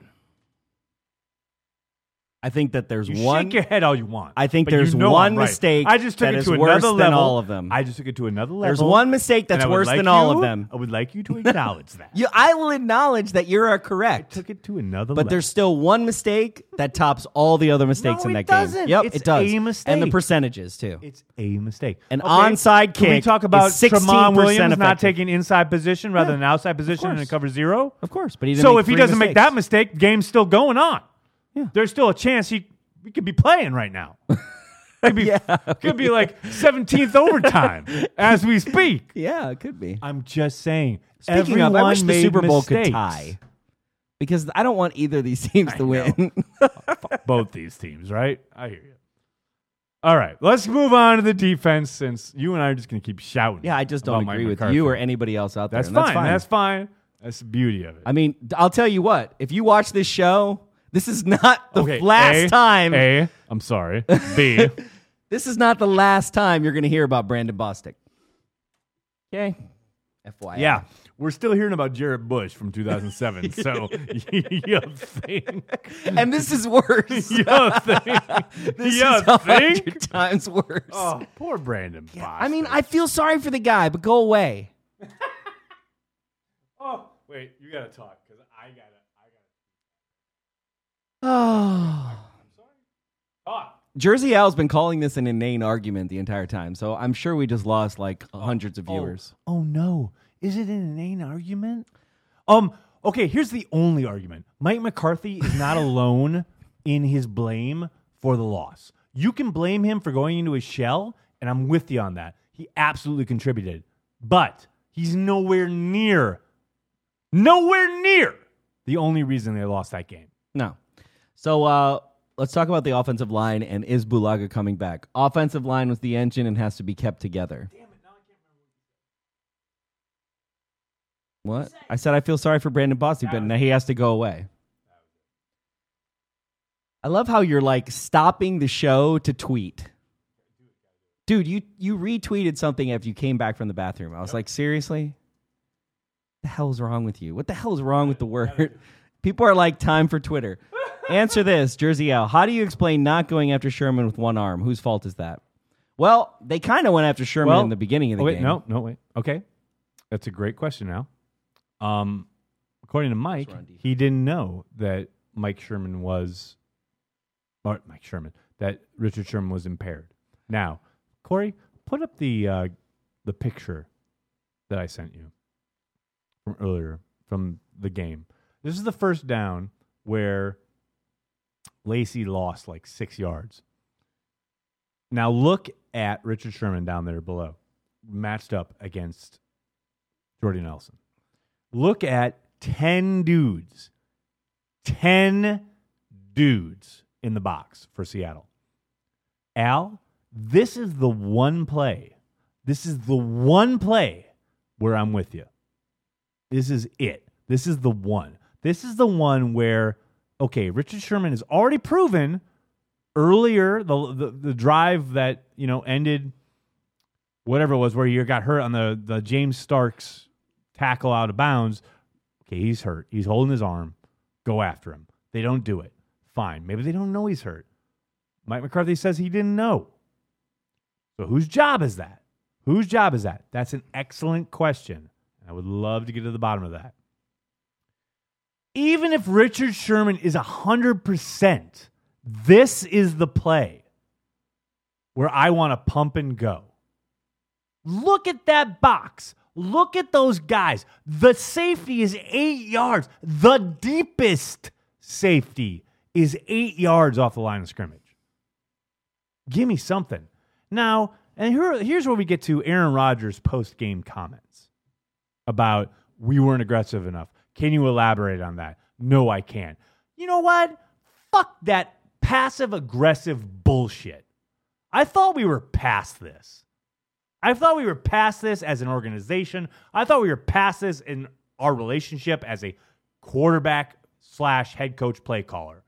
I think that there's you one. Shake your head all you want. I think but there's one mistake I just took that it is to worse another than level. all of them. I just took it to another level. There's one mistake that's worse than all of them. I would like you to acknowledge that. I will acknowledge that you're correct. I took it to another level. But there's still one mistake that tops all the other mistakes in that game. Doesn't. Yep, It's it does. a mistake. And the percentages, too. It's a mistake. An onside kick. Can we talk about is 16% Tramon Williams not effective. taking inside position rather than outside position and cover zero? Of course, but he didn't So make if he 3 doesn't make mistakes. that mistake, the game's still going on. Yeah. There's still a chance we could be playing right now. Could be 17th overtime as we speak. Yeah, it could be. I'm just saying. Speaking of, I wish the made Super Bowl mistakes. could tie. Because I don't want either of these teams to win. Both these teams, right? I hear you. All right, let's move on to the defense since you and I are just going to keep shouting. Yeah, I just don't about agree Mike with McCarthy. you or anybody else out there. That's and fine. That's fine. That's the beauty of it. I mean, I'll tell you what. If you watch this show, this is not the last time. A, I'm sorry. B. This is not the last time you're going to hear about Brandon Bostic. Okay? FYI. Yeah. We're still hearing about Jared Bush from 2007, so you think. And this is worse. You think. This you is 100 times worse. Oh, poor Brandon Bostic. I mean, I feel sorry for the guy, but go away. Oh, wait. You got to talk because I got to. Oh. Talk. Jersey Al's been calling this an inane argument the entire time, so I'm sure we just lost like hundreds of viewers. Oh, no. Is it an inane argument? Okay, here's the only argument. Mike McCarthy is not alone in his blame for the loss. You can blame him for going into his shell, and I'm with you on that. He absolutely contributed. But he's nowhere near the only reason they lost that game. No. So let's talk about the offensive line and is Bulaga coming back? Offensive line was the engine and has to be kept together. Damn it, now I can't remember. What? I said I feel sorry for Brandon Bostic, but now he has to go away. I love how you're like stopping the show to tweet. Dude, you retweeted something after you came back from the bathroom. I was like, seriously? What the hell's wrong with you? What the hell is wrong with the word? People are like, time for Twitter. Answer this, Jersey Al. How do you explain not going after Sherman with one arm? Whose fault is that? Well, they kind of went after Sherman in the beginning of the game. Wait. Okay. That's a great question now. According to Mike, he didn't know that that Richard Sherman was impaired. Now, Corey, put up the picture that I sent you from earlier from the game. This is the first down where Lacey lost like 6 yards. Now look at Richard Sherman down there below, matched up against Jordy Nelson. Look at 10 dudes in the box for Seattle. Al, this is the one play. This is the one play where I'm with you. This is it. This is the one. This is the one where, okay, Richard Sherman has already proven earlier the drive that, ended whatever it was where you got hurt on the James Starks tackle out of bounds. Okay, he's hurt. He's holding his arm. Go after him. They don't do it. Fine. Maybe they don't know he's hurt. Mike McCarthy says he didn't know. So whose job is that? Whose job is that? That's an excellent question. I would love to get to the bottom of that. Even if Richard Sherman is 100%, this is the play where I want to pump and go. Look at that box. Look at those guys. The safety is 8 yards. The deepest safety is 8 yards off the line of scrimmage. Give me something. Now, and here's where we get to Aaron Rodgers' post-game comments about we weren't aggressive enough. Can you elaborate on that? No, I can't. You know what? Fuck that passive-aggressive bullshit. I thought we were past this. I thought we were past this as an organization. I thought we were past this in our relationship as a quarterback/head coach play caller.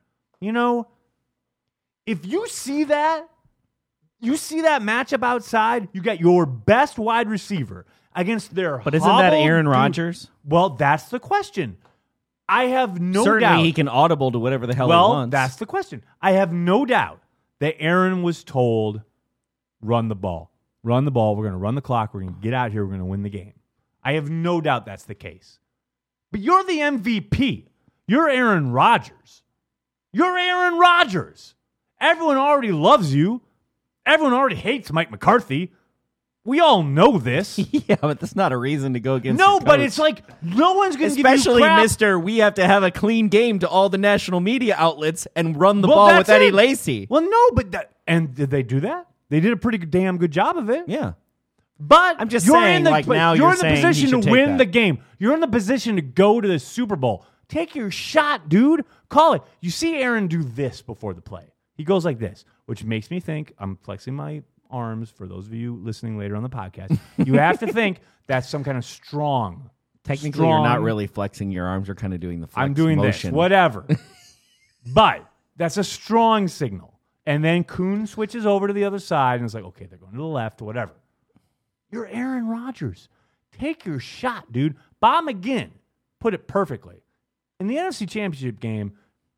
If you see that matchup outside, you got your best wide receiver against their But isn't that Aaron Rodgers? Well, that's the question. I have no doubt. Certainly he can audible to whatever the hell he wants. That's the question. I have no doubt that Aaron was told, run the ball. Run the ball. We're going to run the clock. We're going to get out here. We're going to win the game. I have no doubt that's the case. But you're the MVP. You're Aaron Rodgers. You're Aaron Rodgers. Everyone already loves you. Everyone already hates Mike McCarthy. We all know this. Yeah, but that's not a reason to go against No, your but coach. it's like no one's going to give you Especially, crap. Mr. We have to have a clean game to all the national media outlets and run the ball with Eddie Lacy. Well, no, but and did they do that? They did a pretty damn good job of it. Yeah. But I'm just you're saying, in the, like, but now you're you're in the saying he position should to take win that. the game. You're in the position to go to the Super Bowl. Take your shot, dude. Call it. You see Aaron do this before the play. He goes like this. which makes me think, I'm flexing my arms for those of you listening later on the podcast. You have to think that's some kind of strong. Technically, you're not really flexing your arms. You're kind of doing the flex I'm doing motion. this, whatever. But that's a strong signal. And then Kuhn switches over to the other side and it's like, okay, they're going to the left, whatever. You're Aaron Rodgers. Take your shot, dude. Bob McGinn put it perfectly. In the NFC Championship game,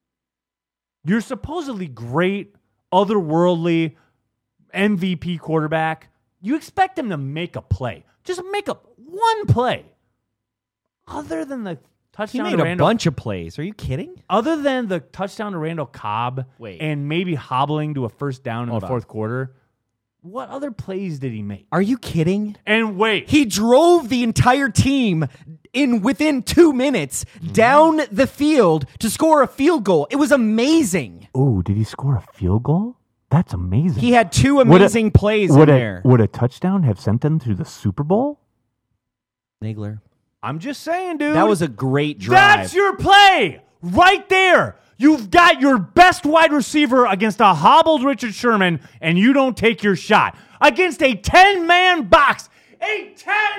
you're supposedly great, otherworldly MVP quarterback. You expect him to make a play. Just make up one play. Other than the touchdown He made a bunch of plays. Are you kidding? Other than the touchdown to Randall Cobb and maybe hobbling to a first down in the fourth quarter, what other plays did he make? Are you kidding? And wait. He drove the entire team within 2 minutes down the field to score a field goal. It was amazing. Oh, did he score a field goal? That's amazing. He had 2 amazing plays in there. Would a touchdown have sent them to the Super Bowl? Nagler. I'm just saying, dude. That was a great drive. That's your play right there. You've got your best wide receiver against a hobbled Richard Sherman, and you don't take your shot. Against a 10-man box. A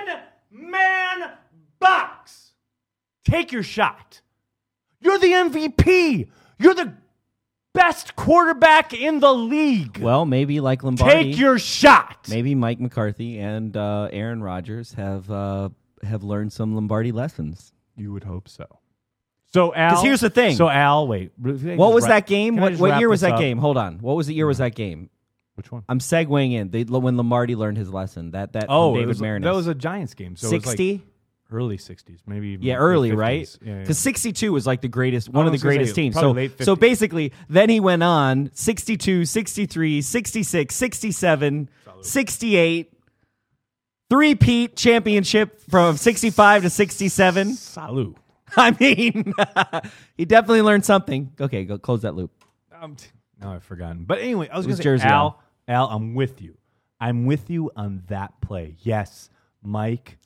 10-man box. Take your shot. You're the MVP. You're the best quarterback in the league. Well, maybe like Lombardi. Take your shot. Maybe Mike McCarthy and Aaron Rodgers have learned some Lombardi lessons. You would hope so. So, Al... Because here's the thing. So, Al, wait. What was that game? What year was that game? Hold on. What was the year was that game? Which one? I'm segueing in. When Lombardi learned his lesson. That David Marinus. That was a Giants game. So 60? It was like early 60s. Maybe even early, 50s. right? Because 62 was like the greatest, one of the greatest teams. So basically, then he went on 62, 63, 66, 67, 68, three-peat championship from 65 to 67. Salute. I mean, he definitely learned something. Okay, go close that loop. Now I've forgotten. But anyway, I was going to say, Jersey Al, I'm with you. I'm with you on that play. Yes, Mike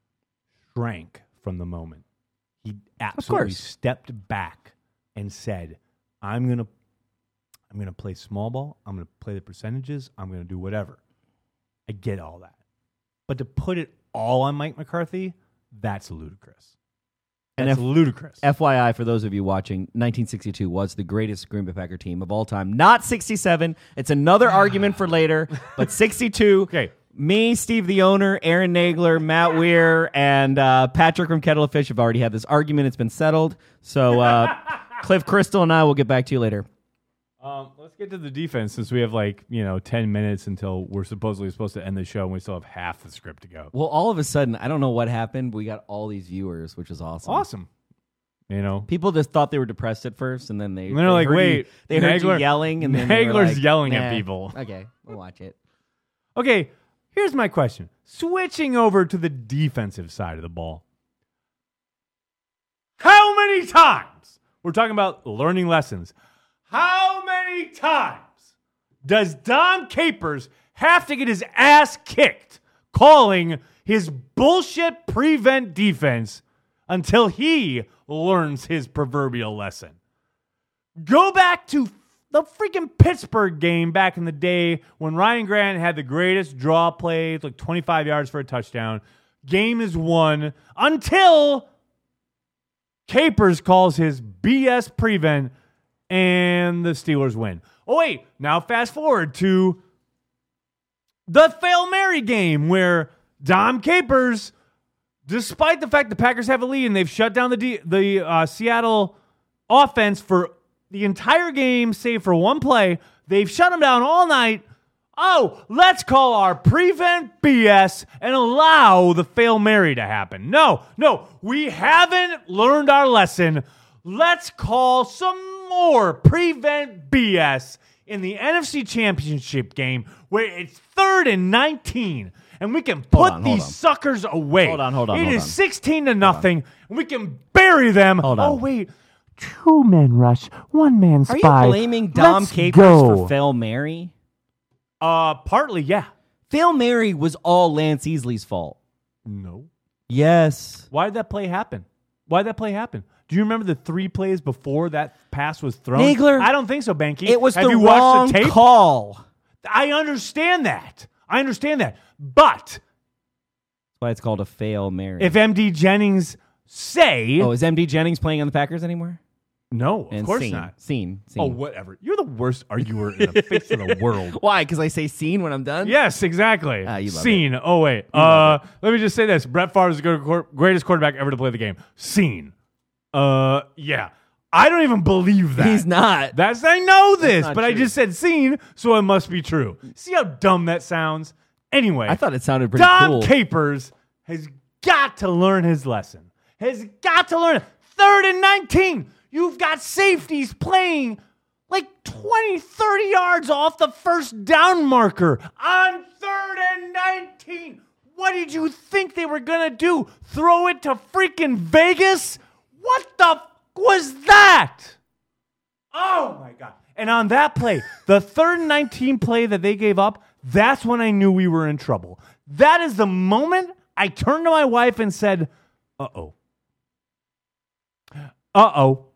shrank from the moment. He absolutely stepped back and said, I'm going to play small ball. I'm going to play the percentages. I'm going to do whatever. I get all that. But to put it all on Mike McCarthy, that's ludicrous. That's ludicrous. FYI, for those of you watching, 1962 was the greatest Green Bay Packer team of all time. Not 67. It's another argument for later, but 62. Okay. Me, Steve the owner, Aaron Nagler, Matt Weir, and Patrick from Kettle of Fish have already had this argument. It's been settled. So Cliff Crystal and I will get back to you later. Let's get to the defense since we have 10 minutes until we're supposed to end the show and we still have half the script to go. Well, all of a sudden, I don't know what happened, but we got all these viewers, which is awesome. Awesome. People just thought they were depressed at first, and then they wait, they heard you yelling, and then Nagler's yelling at people. Okay, we'll watch it. Okay, here's my question. Switching over to the defensive side of the ball. How many times? We're talking about learning lessons. How many times does Dom Capers have to get his ass kicked calling his bullshit prevent defense until he learns his proverbial lesson? Go back to the freaking Pittsburgh game back in the day when Ryan Grant had the greatest draw plays, like 25 yards for a touchdown. Game is won until Capers calls his BS prevent and the Steelers win. Oh, wait. Now fast forward to the Hail Mary game where Dom Capers, despite the fact the Packers have a lead and they've shut down the Seattle offense for the entire game, save for one play, they've shut them down all night. Oh, let's call our prevent BS and allow the Hail Mary to happen. No, we haven't learned our lesson. Let's call some more prevent BS in the NFC Championship game where it's 3rd and 19 and we can put these suckers away. Hold on. It is 16-0 and we can bury them. Hold on. Oh, wait. 2-man rush, 1-man spy. Are you blaming Dom Capers for Hail Mary? Partly, yeah. Hail Mary was all Lance Easley's fault. No. Yes. Why did that play happen? Why'd that play happen? Do you remember the 3 plays before that pass was thrown? Nagler, I don't think so, Banky. It was Have the you wrong watched the tape? call. I understand that. But That's why it's called a fail Mary. if MD Jennings say... is MD Jennings playing on the Packers anymore? No, of course not. Scene. Oh, whatever. You're the worst arguer in the face of the world. Why? Because I say scene when I'm done? Yes, exactly. You love Scene. it. Oh, wait. Let me just say this. Brett Favre is the greatest quarterback ever to play the game. Scene. Yeah. I don't even believe that. He's not. I know this, but I true. just said scene, so it must be true. See how dumb that sounds? Anyway. I thought it sounded pretty Dom cool. Capers has got to learn his lesson. Has got to learn it. 3rd and 19. You've got safeties playing like 20, 30 yards off the first down marker on 3rd and 19. What did you think they were going to do? Throw it to freaking Vegas? What the was that? Oh, my God. And on that play, the 3rd and 19 play that they gave up, that's when I knew we were in trouble. That is the moment I turned to my wife and said, uh-oh. Uh-oh.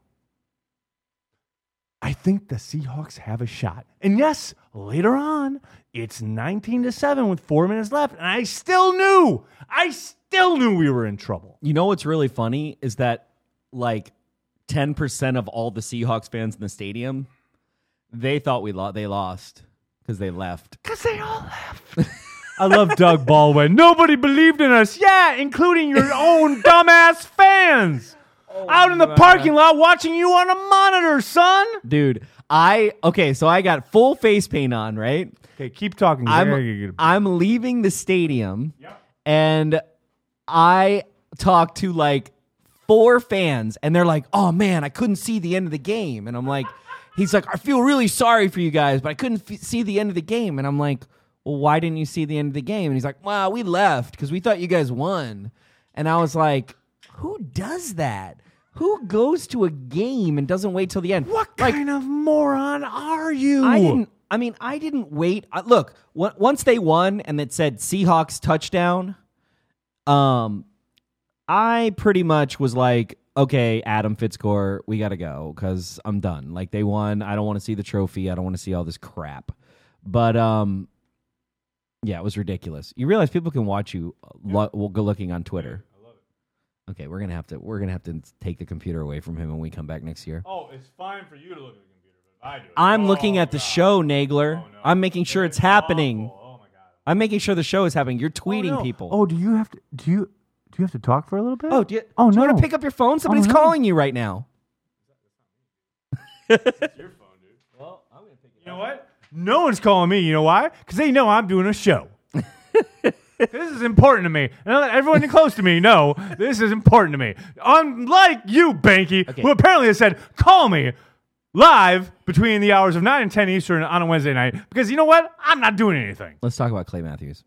I think the Seahawks have a shot. And yes, later on, it's 19-7 with 4 minutes left, and I still knew we were in trouble. You know what's really funny is that like 10% of all the Seahawks fans in the stadium, they thought they lost because they left. Because they all left. I love Doug Baldwin. Nobody believed in us. Yeah, including your own dumbass fans. Out in the parking lot watching you on a monitor, son. Dude, so I got full face paint on, right? Okay, keep talking. I'm leaving the stadium, and I talked to like 4 fans, and they're like, oh, man, I couldn't see the end of the game. And I'm like, he's like, I feel really sorry for you guys, but I couldn't see the end of the game. And I'm like, well, why didn't you see the end of the game? And he's like, well, we left because we thought you guys won. And I was like, who does that? Who goes to a game and doesn't wait till the end? What kind of moron are you? I didn't wait. Look, once they won and it said Seahawks touchdown, I pretty much was like, okay, Adam Fitzcore, we got to go because I'm done. Like, they won. I don't want to see the trophy. I don't want to see all this crap. But, yeah, it was ridiculous. You realize people can watch you go looking on Twitter. Okay, we're gonna have to take the computer away from him when we come back next year. Oh, it's fine for you to look at the computer, but I do it. I'm looking at the show, Nagler. Oh, no. I'm making sure it's happening. Oh my God. I'm making sure the show is happening. You're tweeting people. Oh, do you have to talk for a little bit? Oh, do you want to pick up your phone? Somebody's calling you right now. It's your phone, dude. Well, I'm gonna pick it up. You know what? No one's calling me. You know why? Because they know I'm doing a show. This is important to me. And I let everyone close to me know this is important to me. Unlike you, Banky, who apparently has said, call me live between the hours of 9 and 10 Eastern on a Wednesday night. Because you know what? I'm not doing anything. Let's talk about Clay Matthews.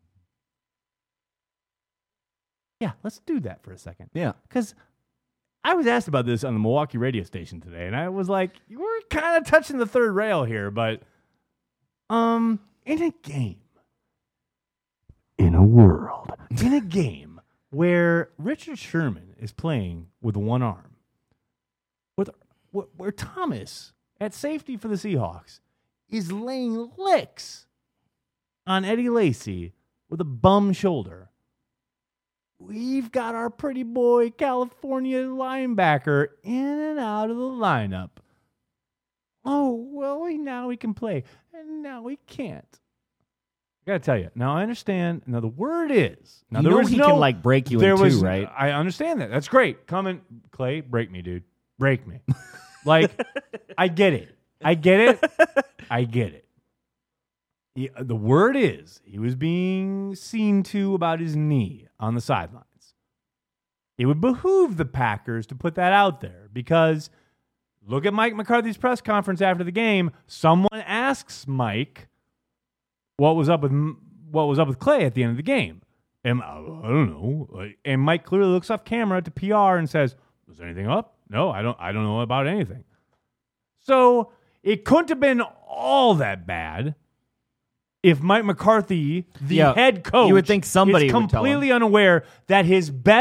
Yeah, let's do that for a second. Yeah. Because I was asked about this on the Milwaukee radio station today, and I was like, we're kind of touching the third rail here, but in a game, in a world, in a game where Richard Sherman is playing with one arm, where Thomas at safety for the Seahawks is laying licks on Eddie Lacy with a bum shoulder, we've got our pretty boy California linebacker in and out of the lineup. Oh, well, now he can play, and now he can't. I got to tell you. Now, I understand. Now, the word is. Now, you know he can, like, break you in two, right? I understand that. That's great. Come in, Clay, break me, dude. Break me. Like, I get it. I get it. The word is he was being seen to about his knee on the sidelines. It would behoove the Packers to put that out there because look at Mike McCarthy's press conference after the game. Someone asks Mike what was up with Clay at the end of the game. And I don't know. And Mike clearly looks off camera to PR and says, "Was anything up? No, I don't know about anything." So it couldn't have been all that bad if Mike McCarthy, the head coach, you would think somebody is would tell him. completely unaware that his best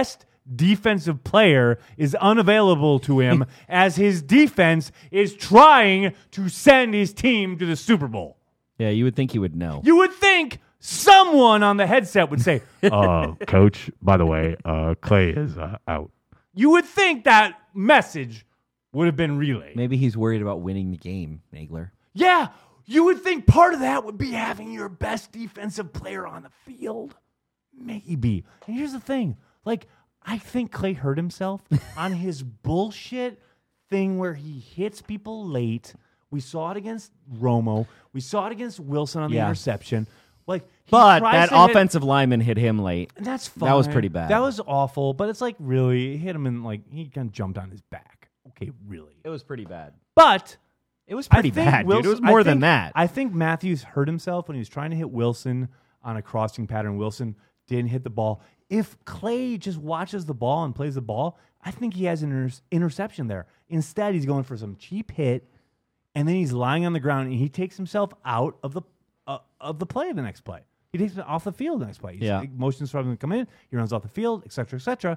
defensive player is unavailable to him as his defense is trying to send his team to the Super Bowl. Yeah, you would think he would know. You would think someone on the headset would say, Coach, by the way, Clay is out. You would think that message would have been relayed. Maybe he's worried about winning the game, Nagler. Yeah, you would think part of that would be having your best defensive player on the field. Maybe. And here's the thing. Like, I think Clay hurt himself on his bullshit thing where he hits people late. We saw it against Romo. We saw it against Wilson on the interception. Like, but that offensive lineman hit him late. And that's fine. That was pretty bad. That was awful. But it's like, really, he hit him in, like, he kind of jumped on his back. Okay, really. It was pretty bad. But it was pretty bad, dude. It was more than that. I think Matthews hurt himself when he was trying to hit Wilson on a crossing pattern. Wilson didn't hit the ball. If Clay just watches the ball and plays the ball, I think he has an interception there. Instead, he's going for some cheap hit, and then he's lying on the ground, and he takes himself out of the play the next play. He takes it off the field the next play. He's motions for him to come in. He runs off the field, et cetera, et cetera.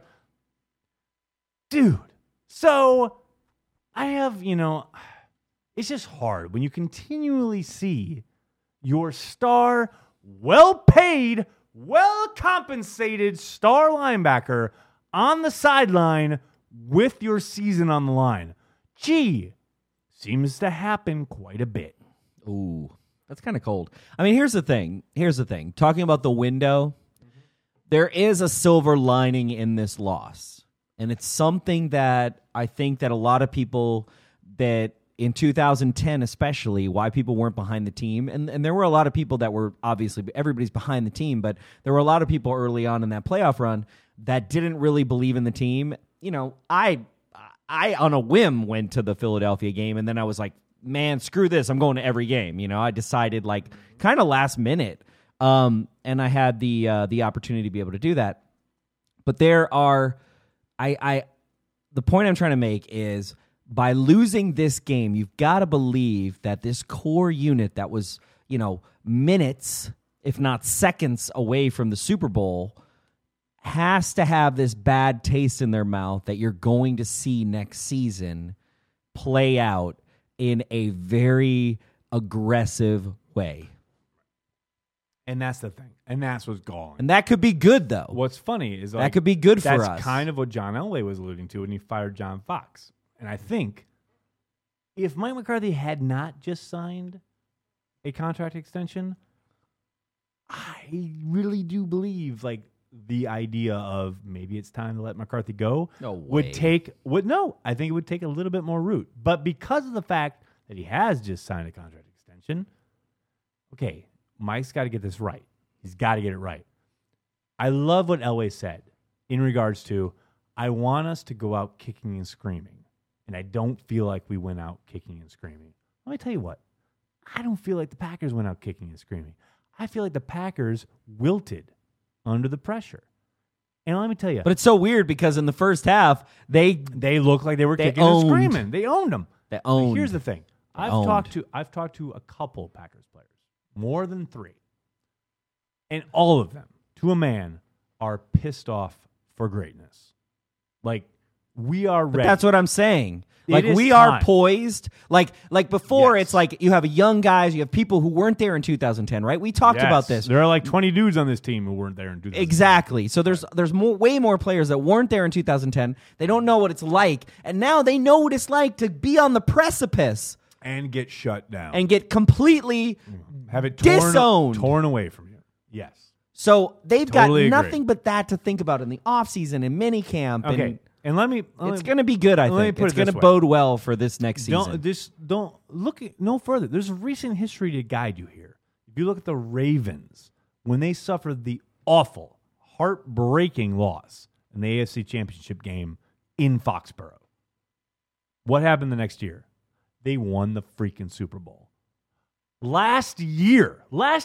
Dude, so I have, it's just hard when you continually see your star, well-paid, well-compensated star linebacker on the sideline with your season on the line. Gee, seems to happen quite a bit. Ooh, that's kind of cold. I mean, here's the thing. Talking about the window, there is a silver lining in this loss. And it's something that I think that a lot of people that in 2010 especially, why people weren't behind the team. And there were a lot of people that were, obviously, everybody's behind the team, but there were a lot of people early on in that playoff run that didn't really believe in the team. I on a whim went to the Philadelphia game, and then I was like, man, screw this. I'm going to every game. I decided like kind of last minute. And I had the opportunity to be able to do that. But there are... the point I'm trying to make is by losing this game, you've got to believe that this core unit that was, minutes, if not seconds away from the Super Bowl has to have this bad taste in their mouth that you're going to see next season play out in a very aggressive way. And that's the thing. And that's what's gone. And that could be good, though. What's funny is that could be good for us. That's kind of what John Elway was alluding to when he fired John Fox. And I think if Mike McCarthy had not just signed a contract extension, I really do believe like the idea of maybe it's time to let McCarthy go would take I think it would take a little bit more root. But because of the fact that he has just signed a contract extension, okay, Mike's got to get this right. He's got to get it right. I love what Elway said in regards to, I want us to go out kicking and screaming. And I don't feel like we went out kicking and screaming. Let me tell you what. I don't feel like the Packers went out kicking and screaming. I feel like the Packers wilted under the pressure. And let me tell you. But it's so weird because in the first half, they looked like they were kicking and screaming. They owned them. They owned. But here's the thing. I've talked to a couple Packers players, more than 3. And all of them, to a man, are pissed off for greatness. Like, we are ready. But that's what I'm saying. Like, we are poised. Like before, It's like you have young guys, you have people who weren't there in 2010, right? We talked about this. There are like 20 dudes on this team who weren't there in 2010. Exactly. So there's way more players that weren't there in 2010. They don't know what it's like. And now they know what it's like to be on the precipice. And get shut down. And get completely have it torn away from you. Yes. So they've got nothing but that to think about in the offseason and minicamp. Okay. And it's going to be good, I think. It's going to bode well for this next season. Don't look no further. There's a recent history to guide you here. If you look at the Ravens, when they suffered the awful, heartbreaking loss in the AFC Championship game in Foxborough, what happened the next year? They won the freaking Super Bowl. Last year,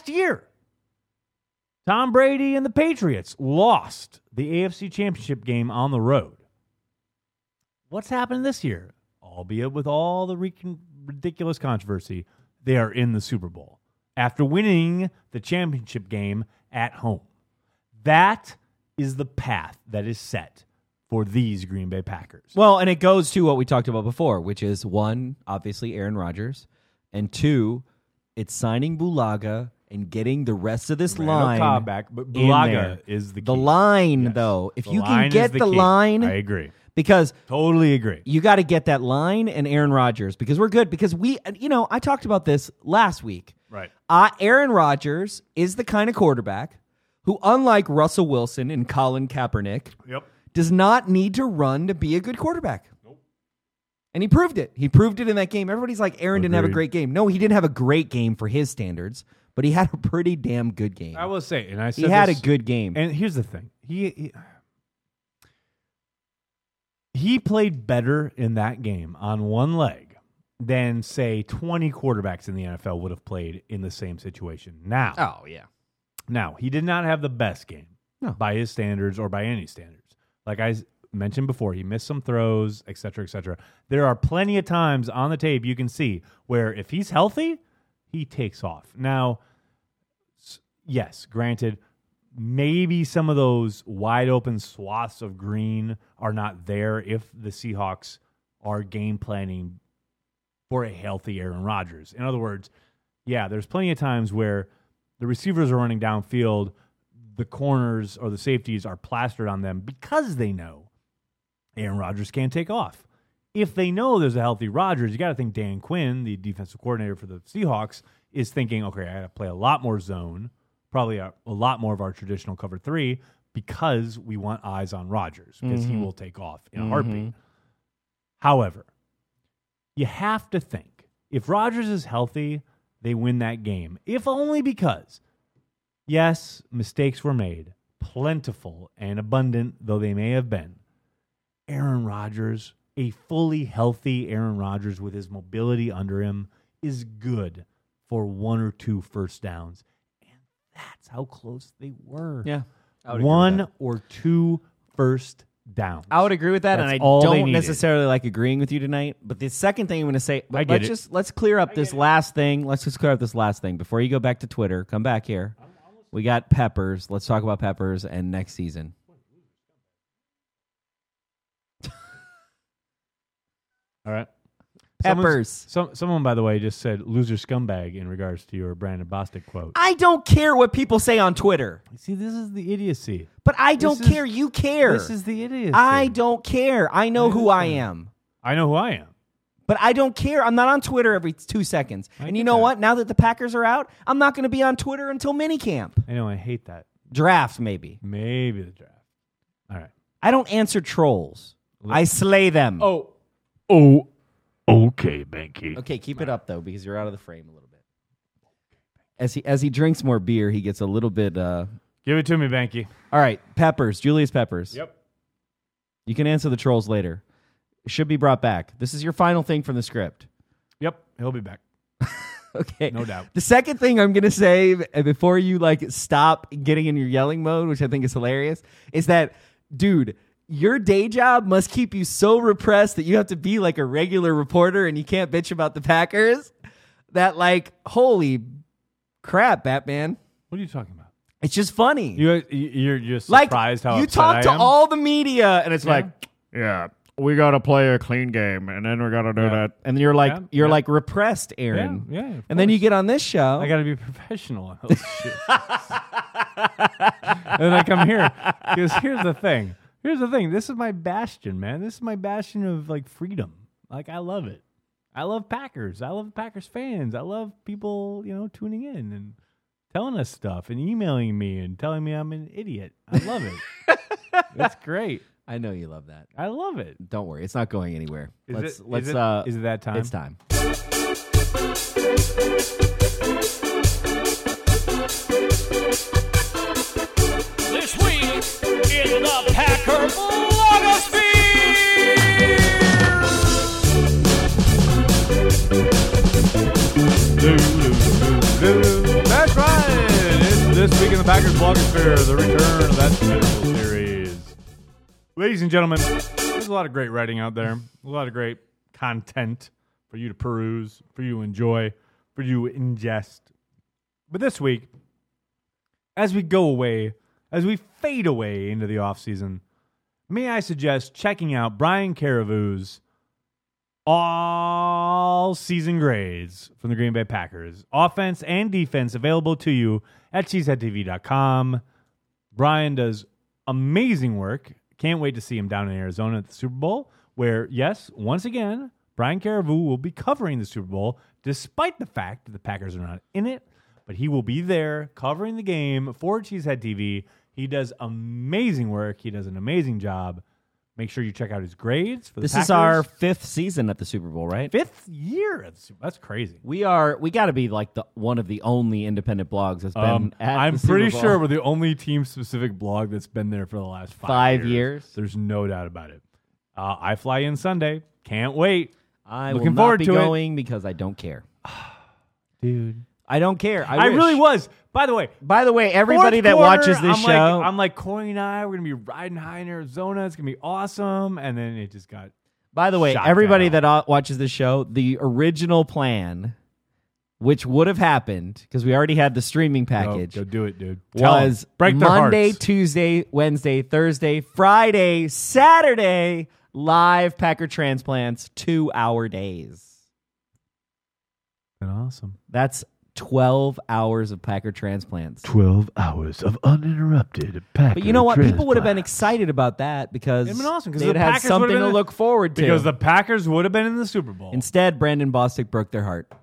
Tom Brady and the Patriots lost the AFC Championship game on the road. What's happening this year? Albeit with all the ridiculous controversy, they are in the Super Bowl after winning the championship game at home. That is the path that is set for these Green Bay Packers. Well, and it goes to what we talked about before, which is 1, obviously Aaron Rodgers, and 2, it's signing Bulaga and getting the rest of this line Cobb back, but in Bulaga there. is the key. The line, Yes. though, if The you line can get is the the key. line, I agree. because Totally agree. you got to get that line and Aaron Rodgers because we're good. Because I talked about this last week. Right. Aaron Rodgers is the kind of quarterback who, unlike Russell Wilson and Colin Kaepernick, Yep. does not need to run to be a good quarterback. Nope. And he proved it. He proved it in that game. Everybody's like, Aaron didn't have a great game. No, he didn't have a great game for his standards, but he had a pretty damn good game. I will say, and I said he had this, a good game. And here's the thing. He played better in that game on one leg than, say, 20 quarterbacks in the NFL would have played in the same situation. Now, he did not have the best game by his standards or by any standards. Like I mentioned before, he missed some throws, et cetera, et cetera. There are plenty of times on the tape you can see where if he's healthy, he takes off. Now, yes, granted, maybe some of those wide open swaths of green are not there if the Seahawks are game planning for a healthy Aaron Rodgers. In other words, yeah, there's plenty of times where the receivers are running downfield, the corners or the safeties are plastered on them because they know Aaron Rodgers can't take off. If they know there's a healthy Rodgers, you got to think Dan Quinn, the defensive coordinator for the Seahawks, is thinking, okay, I got to play a lot more zone, probably a lot more of our traditional cover 3 because we want eyes on Rodgers because he will take off in a heartbeat. However, you have to think, if Rodgers is healthy, they win that game, if only because, yes, mistakes were made, plentiful and abundant though they may have been. Aaron Rodgers, a fully healthy Aaron Rodgers with his mobility under him, is good for 1 or 2 first downs. And that's how close they were. Yeah. 1 or 2 first downs. I would agree with that, That's and I all they don't needed. necessarily like agreeing with you tonight. But the second thing I'm going to say, I get let's clear up this last thing. Let's just clear up this last thing before you go back to Twitter. Come back here. We got Peppers. Let's talk about Peppers and next season. All right. Peppers. Someone, by the way, just said loser scumbag in regards to your Brandon Bostic quote. I don't care what people say on Twitter. See, this is the idiocy. But I don't care. You care. This is the idiocy. I don't care. I know who I am. I know who I am. But I don't care. I'm not on Twitter every 2 seconds. And you know that. what? Now that the Packers are out, I'm not going to be on Twitter until minicamp. I know. I hate that. Draft, maybe. Maybe the draft. All right. I don't answer trolls. I slay them. Oh. Okay, Banky. Okay, keep it up, though, because you're out of the frame a little bit. As he drinks more beer, he gets a little bit... Give it to me, Banky. All right, Peppers. Julius Peppers. Yep. You can answer the trolls later. It should be brought back. This is your final thing from the script. Yep. He'll be back. Okay. No doubt. The second thing I'm going to say before you stop getting in your yelling mode, which I think is hilarious, is that, dude, your day job must keep you so repressed that you have to be like a regular reporter and you can't bitch about the Packers. That, like, holy crap, Batman. What are you talking about? It's just funny. You're just surprised how you upset talk I to am? all the media and it's Yeah, we got to play a clean game, and then we got to do that. and you're like, Yeah. like repressed, Aaron. Yeah, of and then you course. get on this show. I got to be professional on those shit. And then I come here because here's the thing. This is my bastion, man. This is my bastion of like freedom. Like I love it. I love Packers. I love Packers fans. I love people, tuning in and telling us stuff and emailing me and telling me I'm an idiot. I love it. It's great. I know you love that. I love it. Don't worry, it's not going anywhere. Is it that time? It's time. This week in the Packer blogosphere. That's right. It's This Week in the Packers blogosphere, the return of that special series. Ladies and gentlemen, there's a lot of great writing out there, a lot of great content for you to peruse, for you to enjoy, for you to ingest. But this week, as we go away, as we fade away into the offseason, may I suggest checking out Brian Caribou's all-season grades from the Green Bay Packers. Offense and defense available to you at cheeseheadtv.com. Brian does amazing work. Can't wait to see him down in Arizona at the Super Bowl, where, yes, once again, Brian Caribou will be covering the Super Bowl, despite the fact that the Packers are not in it, but he will be there covering the game for Cheesehead TV. He does amazing work. He does an amazing job. Make sure you check out his grades for the Packers. This is our 5th season at the Super Bowl, right? 5th year at the Super Bowl. That's crazy. We got to be like one of the only independent blogs that's been at I'm the Super pretty Bowl. sure we're the only team-specific blog that's been there for the last 5 years. There's no doubt about it. I fly in Sunday. Can't wait. I Looking will forward not be to it. going because I don't care. Dude. I don't care. I wish. really was. By the way, everybody that watches this show, I'm like, Corey and I, we're going to be riding high in Arizona. It's going to be awesome. And then it just got by the way, shot everybody down. that watches this show, the original plan, which would have happened because we already had the streaming package, Go do it, dude. Tell 'em. was Break their Monday, hearts. Tuesday, Wednesday, Thursday, Friday, Saturday, live Packer transplants, 2-hour days. Been awesome. That's 12 hours of Packer transplants. 12 hours of uninterrupted Packer But you know what? People would have been transplants. excited about that because It'd been awesome, 'cause they'd the had Packers something would've to been- look forward to. Because the Packers would have been in the Super Bowl. Instead, Brandon Bostic broke their heart.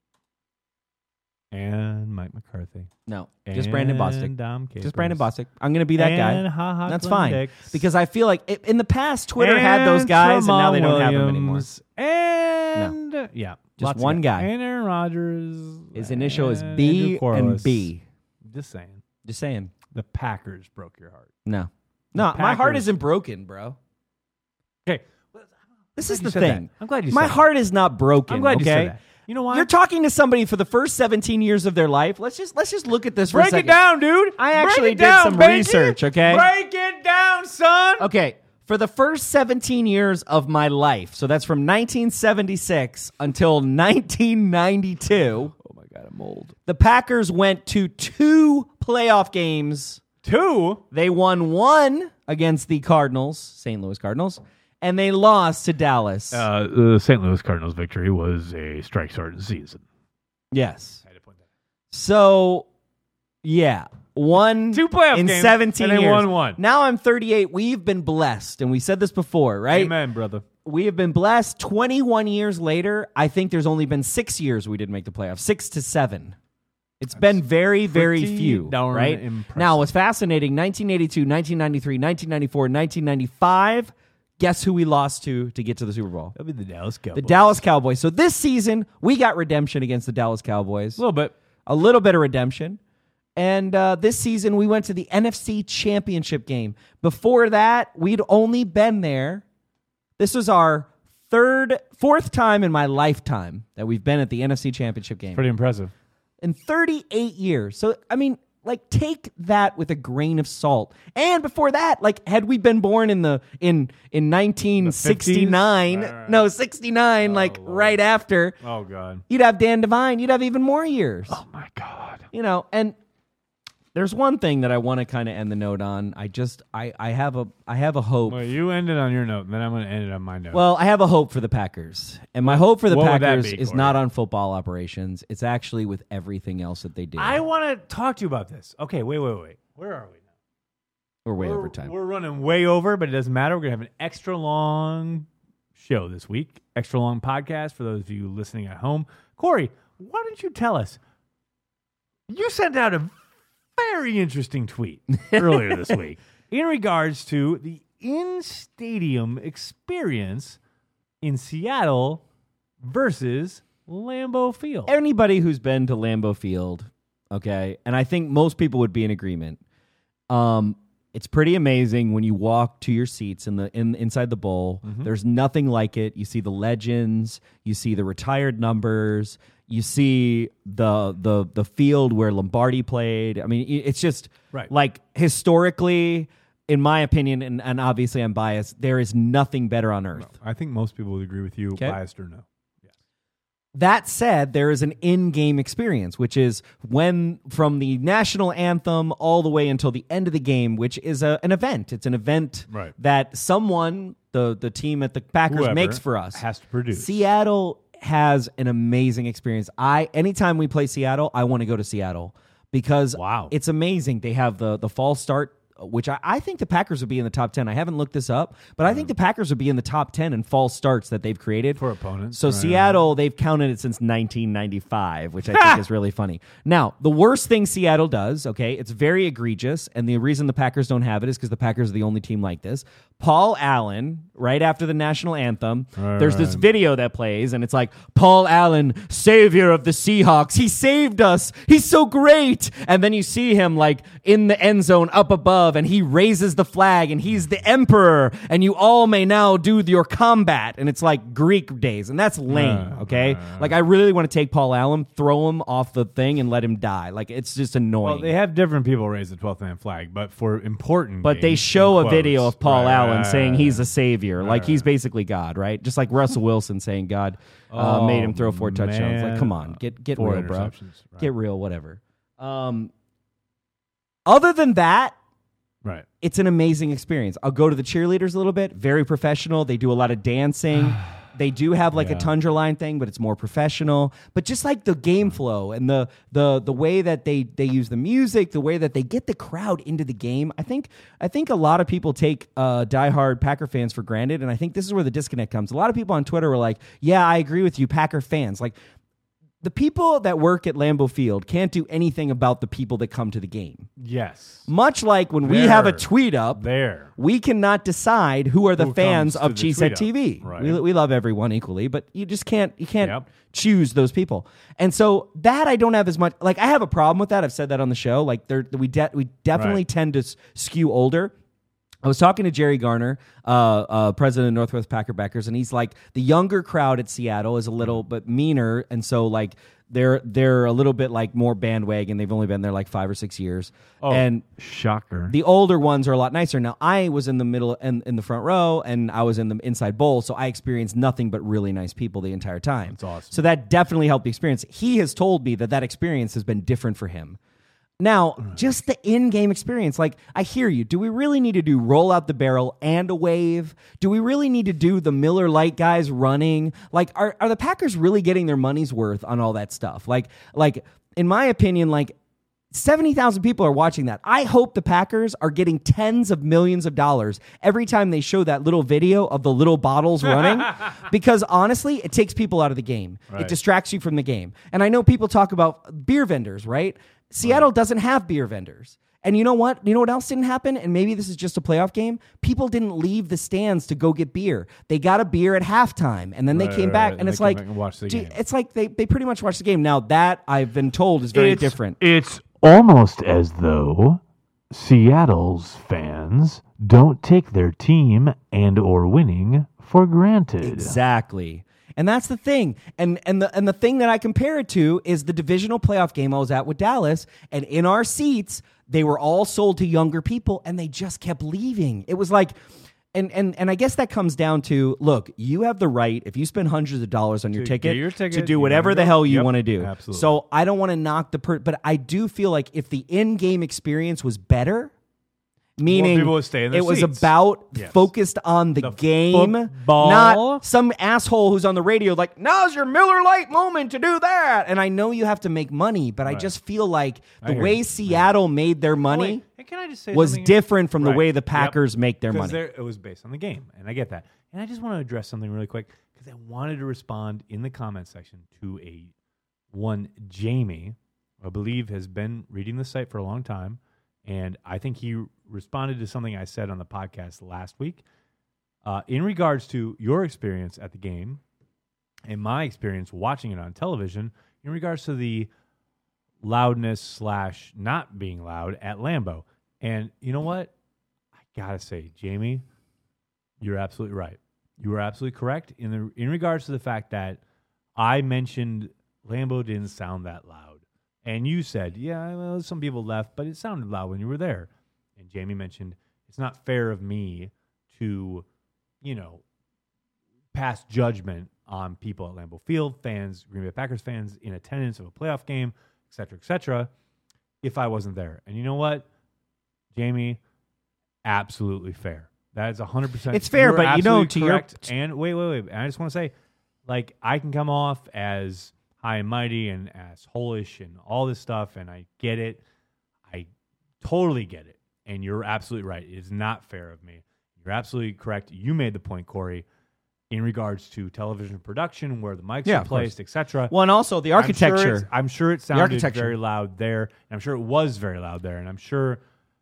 And Mike McCarthy. No, just Brandon Bostic. And Dom Capers. Just Brandon Bostic. I'm going to be that And guy. Ha-Ha That's Glenn fine. Dix. Because I feel like in the past, Twitter had those guys, and now they don't have them anymore. And yeah, Just lots of one guys. guy. And Aaron Rodgers. His initial is and B Andrew and Corliss. B. Just saying. Just saying. The Packers broke your heart. No. No, my heart Packers- isn't broken, bro. Okay. This glad is you the said thing. that. I'm glad you My said that. heart is not broken. I'm glad you okay? said that. You know why? You're talking to somebody for the first 17 years of their life. Let's just look at this for a Break second. it down, dude. I Break actually it did down, some baby. research, okay? Break it down, son. Okay, for the first 17 years of my life, so that's from 1976 until 1992. Oh my God, I'm old. The Packers went to 2 playoff games. 2? They won 1 against the Cardinals, St. Louis Cardinals, and they lost to Dallas. The St. Louis Cardinals victory was a strike start season. Yes. So, yeah. 2 playoff in games, 17 and they years. won 1. Now I'm 38. We've been blessed, and we said this before, right? Amen, brother. We have been blessed. 21 years later, I think there's only been 6 years we didn't make the playoffs, 6 to 7. It's been very, very pretty few, darn right? impressive. Now, what's fascinating, 1982, 1993, 1994, 1995, guess who we lost to get to the Super Bowl? That'll be the Dallas Cowboys. The Dallas Cowboys. So this season, we got redemption against the Dallas Cowboys. A little bit. A little bit of redemption. And this season, we went to the NFC Championship game. Before that, we'd only been there. This was our fourth time in my lifetime that we've been at the NFC Championship game. Pretty impressive. In 38 years. So, I mean, like, take that with a grain of salt. And before that, like, had we been born in 1969, Right. no, 69, like, right after, Oh God. you'd have Dan Devine. You'd have even more years. Oh my God. You know, and there's one thing that I want to kind of end the note on. I have a hope. Well, you ended on your note, and then I'm going to end it on my note. Well, I have a hope for the Packers. And my hope for the What would that Packers be, is Corey? not on football operations. It's actually with everything else that they do. I want to talk to you about this. Okay, wait. Where are we now? We're way over time. We're running way over, but it doesn't matter. We're going to have an extra long show this week, extra long podcast for those of you listening at home. Corey, why don't you tell us? You sent out a very interesting tweet earlier this week in regards to the in-stadium experience in Seattle versus Lambeau Field. Anybody who's been to Lambeau Field, okay, and I think most people would be in agreement. It's pretty amazing when you walk to your seats inside the bowl. Mm-hmm. There's nothing like it. You see the legends, you see the retired numbers, you see the field where Lombardi played. I mean, it's just Right. like historically, in my opinion, and obviously I'm biased, there is nothing better on earth. I think most people would agree with you, Okay. biased or no. That said, there is an in-game experience, which is when from the national anthem all the way until the end of the game, which is an event. It's an event that someone, the team at the Packers, Whoever makes for us. Has to produce. Seattle has an amazing experience. Anytime we play Seattle, I want to go to Seattle because it's amazing. They have the false start, which I think the Packers would be in the top 10. I haven't looked this up, but I think the Packers would be in the top 10 in false starts that they've created. For opponents. So Seattle, they've counted it since 1995, which I think is really funny. Now, the worst thing Seattle does, okay, it's very egregious, and the reason the Packers don't have it is because the Packers are the only team like this. Paul Allen, right after the national anthem, there's this video that plays, and it's like, Paul Allen, savior of the Seahawks. He saved us. He's so great. And then you see him like in the end zone up above, and he raises the flag, and he's the emperor, and you all may now do your combat. And it's like Greek days, and that's lame, okay? Like, I really want to take Paul Allen, throw him off the thing, and let him die. Like, it's just annoying. Well, they have different people raise the 12th man flag, but for important But they games, show a quotes, video of Paul Allen right, saying he's a savior. Like, he's basically God, right? Just like Russell Wilson saying God made him throw 4 touchdowns. Like, come on, get real, bro. Right. Get real, whatever. Other than that, right, it's an amazing experience. I'll go to the cheerleaders a little bit. Very professional. They do a lot of dancing. They do have like a Tundra line thing, but it's more professional. But just like the game flow and the way that they use the music, the way that they get the crowd into the game, I think a lot of people take diehard Packer fans for granted, and I think this is where the disconnect comes. A lot of people on Twitter were like, "Yeah, I agree with you, Packer fans." Like, the people that work at Lambeau Field can't do anything about the people that come to the game. Yes. Much like when we have a tweet up, we cannot decide who are the fans of Cheesehead TV. Right. We love everyone equally, but you just can't choose those people. And so that I don't have as much. Like, I have a problem with that. I've said that on the show. Like, we definitely tend to skew older. I was talking to Jerry Garner, president of Northwest Packer Backers, and he's like, the younger crowd at Seattle is a little bit meaner, and so like they're a little bit like more bandwagon. They've only been there like 5 or 6 years. Oh, and shocker! The older ones are a lot nicer. Now, I was in the middle and in the front row, and I was in the inside bowl, so I experienced nothing but really nice people the entire time. That's awesome. So that definitely helped the experience. He has told me that experience has been different for him. Now, just the in-game experience, like, I hear you. Do we really need to do roll out the barrel and a wave? Do we really need to do the Miller Lite guys running? Like, are the Packers really getting their money's worth on all that stuff? Like in my opinion, like, 70,000 people are watching that. I hope the Packers are getting tens of millions of dollars every time they show that little video of the little bottles running, because honestly, it takes people out of the game. Right. It distracts you from the game. And I know people talk about beer vendors, right? Seattle doesn't have beer vendors. And you know what? You know what else didn't happen? And maybe this is just a playoff game. People didn't leave the stands to go get beer. They got a beer at halftime, and then they came back, and it's like, it's like they pretty much watched the game. Now, that I've been told is very different. It's almost as though Seattle's fans don't take their team and or winning for granted. Exactly. And that's the thing. And the thing that I compare it to is the divisional playoff game I was at with Dallas, and in our seats, they were all sold to younger people, and they just kept leaving. It was like, and I guess that comes down to, look, you have the right, if you spend hundreds of dollars on your ticket, to do whatever the hell you want to do. Absolutely. So I don't want to knock but I do feel like if the in-game experience was better, meaning people would stay in their it was seats. About focused on the game, football. Not some asshole who's on the radio like, now's your Miller Lite moment to do that. And I know you have to make money, but I just feel like the way Seattle made their money can I just say was something? Different from the way the Packers make their money. It was based on the game, and I get that. And I just want to address something really quick, because I wanted to respond in the comment section to Jamie, I believe has been reading the site for a long time, and I think he responded to something I said on the podcast last week in regards to your experience at the game and my experience watching it on television in regards to the loudness / not being loud at Lambeau. And you know what? I gotta say, Jamie, you're absolutely right. You were absolutely correct in regards to the fact that I mentioned Lambeau didn't sound that loud. And you said, yeah, well, some people left, but it sounded loud when you were there. And Jamie mentioned, it's not fair of me to, pass judgment on people at Lambeau Field, fans, Green Bay Packers fans in attendance of a playoff game, et cetera, if I wasn't there. And you know what, Jamie? Absolutely fair. That is 100%. It's fair, but to correct. And wait. I just want to say, like, I can come off as high and mighty and as holish and all this stuff, and I get it. I totally get it. And you're absolutely right. It is not fair of me. You're absolutely correct. You made the point, Corey, in regards to television production, where the mics are placed, etc. Well, and also the architecture. I'm sure it sounded very loud there. And I'm sure it was very loud there. And I'm sure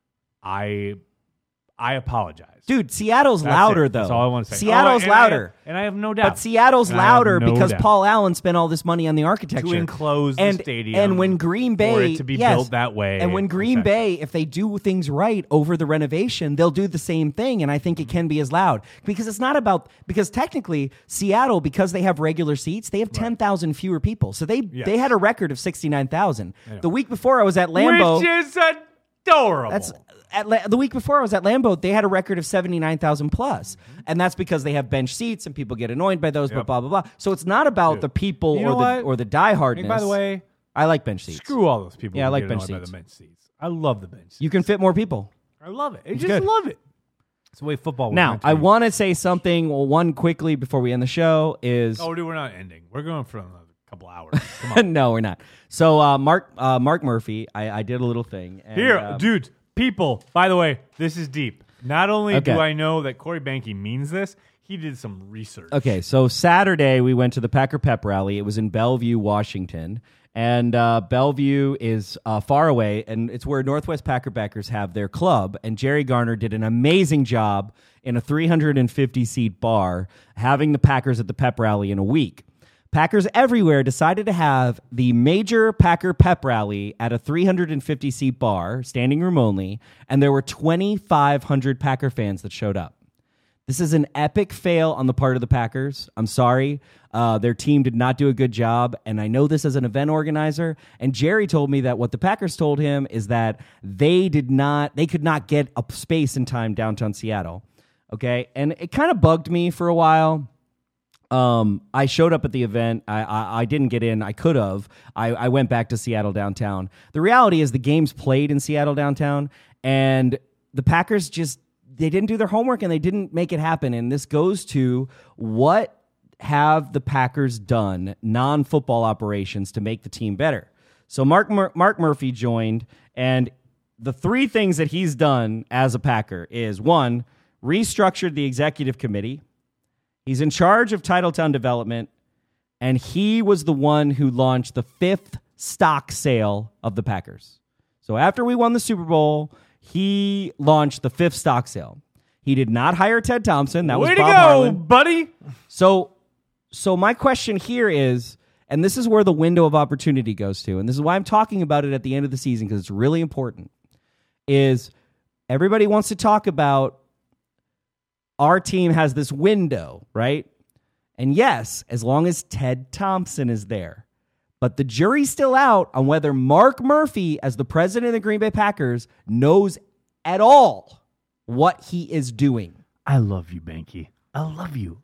I apologize. Dude, Seattle's louder, though. That's all I want to say. Seattle's louder. And I have no doubt. But Seattle's louder because Paul Allen spent all this money on the architecture. To enclose the stadium. And when Green Bay... For it to be built that way. And when Green Bay, if they do things right over the renovation, they'll do the same thing, and I think it can be as loud. Because it's not about... Because technically, Seattle, because they have regular seats, they have 10,000 fewer people. So they had a record of 69,000. The week before I was at Lambeau... Which is adorable. The week before I was at Lambeau, they had a record of 79,000 plus. And that's because they have bench seats and people get annoyed by those, but blah, blah, blah. So it's not about the people or the diehardness. And by the way, I like bench seats. Screw all those people. Yeah, I like bench seats. I love the bench seats. You can fit more people. I love it. I just love it. It's the way football works. Now, I want to say something, one quickly before we end the show is... Oh, dude, we're not ending. We're going for another couple hours. Come on. No, we're not. So Mark Murphy, I did a little thing. And, here, dude. People, by the way, this is deep. Not only do I know that Corey Behnke means this, he did some research. Okay, so Saturday we went to the Packer Pep Rally. It was in Bellevue, Washington. And Bellevue is far away, and it's where Northwest Packer backers have their club. And Jerry Garner did an amazing job in a 350-seat bar having the Packers at the Pep Rally in a week. Packers everywhere decided to have the major Packer Pep Rally at a 350-seat bar, standing room only, and there were 2,500 Packer fans that showed up. This is an epic fail on the part of the Packers. I'm sorry. Their team did not do a good job, and I know this as an event organizer, and Jerry told me that what the Packers told him is that they could not get a space in time downtown Seattle. Okay? And it kind of bugged me for a while. I showed up at the event. I didn't get in. I could have. I went back to Seattle downtown. The reality is the game's played in Seattle downtown, and the Packers they didn't do their homework and they didn't make it happen. And this goes to what have the Packers done, non-football operations, to make the team better. So Mark Murphy joined, and the three things that he's done as a Packer is, one, restructured the executive committee. He's in charge of Titletown development, and he was the one who launched the 5th stock sale of the Packers. So after we won the Super Bowl, he launched the 5th stock sale. He did not hire Ted Thompson. That was Bob Harlan. Buddy. So my question here is, and this is where the window of opportunity goes to, and this is why I'm talking about it at the end of the season, because it's really important, is everybody wants to talk about our team has this window, right? And yes, as long as Ted Thompson is there. But the jury's still out on whether Mark Murphy, as the president of the Green Bay Packers, knows at all what he is doing. I love you, Behnke. I love you.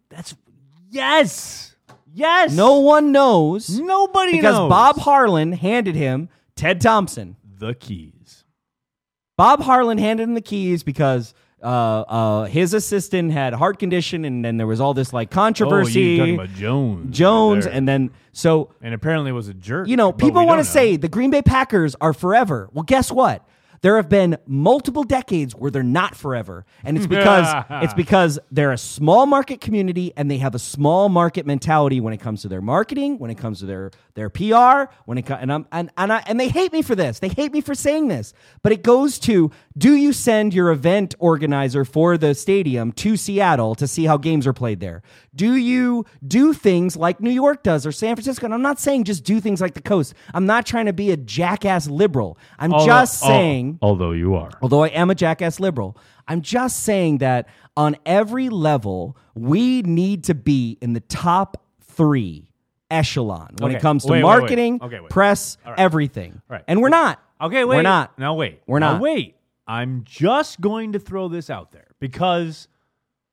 Yes. No one knows. Nobody knows. Because Bob Harlan handed him Ted Thompson. The keys. Bob Harlan handed him the keys because... his assistant had a heart condition, and then there was all this controversy. You're talking about Jones, and then and apparently was a jerk. People want to say the Green Bay Packers are forever. Well, guess what? There have been multiple decades where they're not forever, and it's because they're a small market community and they have a small market mentality when it comes to their marketing, when it comes to their PR, and they hate me for this. They hate me for saying this, but it goes to: do you send your event organizer for the stadium to Seattle to see how games are played there? Do you do things like New York does or San Francisco? And I'm not saying just do things like the coast. I'm not trying to be a jackass liberal. I'm just saying... Although you are. Although I am a jackass liberal. I'm just saying that on every level, we need to be in the top 3 echelon when it comes to marketing, press, everything. Right. And we're not. Okay, wait. We're not. Now wait. We're not. Now wait. I'm just going to throw this out there because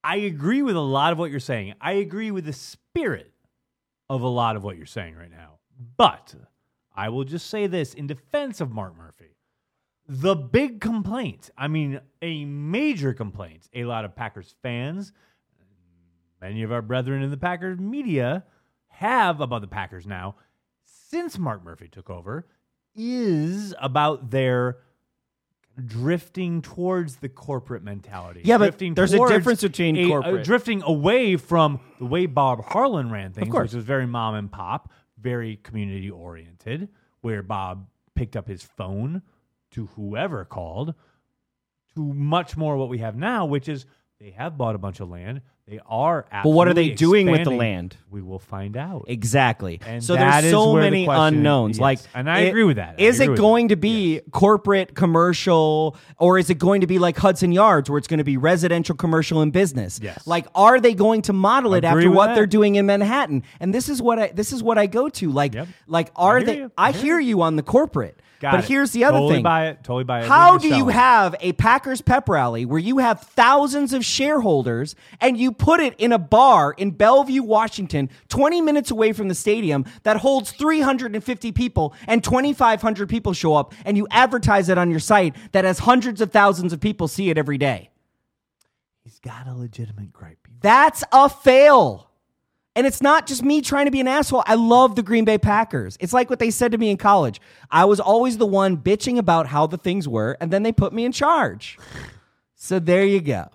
I agree with a lot of what you're saying. I agree with the spirit of a lot of what you're saying right now. But I will just say this in defense of Mark Murphy. The big complaint, I mean, a major complaint, a lot of Packers fans, many of our brethren in the Packers media have about the Packers now, since Mark Murphy took over, is about their drifting towards the corporate mentality. Yeah, but there's a difference between corporate. Drifting away from the way Bob Harlan ran things, which was very mom and pop, very community oriented, where Bob picked up his phone to whoever called, to much more what we have now, which is they have bought a bunch of land. They are absolutely But what are they doing with the expanding. land? We will find out. Exactly. And so that there's is so where the many question- unknowns. yes. Like, and I agree with that. Is it going to be corporate, commercial, or is it going to be like Hudson Yards, where it's going to be residential, commercial, and business? Yes. Like, are they going to model it Agree after with what that. they're doing in Manhattan? And this is what I go to. Like, Yep. like are I hear they? you. I hear you on the corporate. But here's the other Totally thing. buy it. Totally buy it. How do you have a Packers pep rally where you have thousands of shareholders and you put it in a bar in Bellevue, Washington, 20 minutes away from the stadium that holds 350 people and 2,500 people show up, and you advertise it on your site that has hundreds of thousands of people see it every day? He's got a legitimate gripe. That's a fail. And it's not just me trying to be an asshole. I love the Green Bay Packers. It's like what they said to me in college. I was always the one bitching about how the things were, and then they put me in charge. So there you go.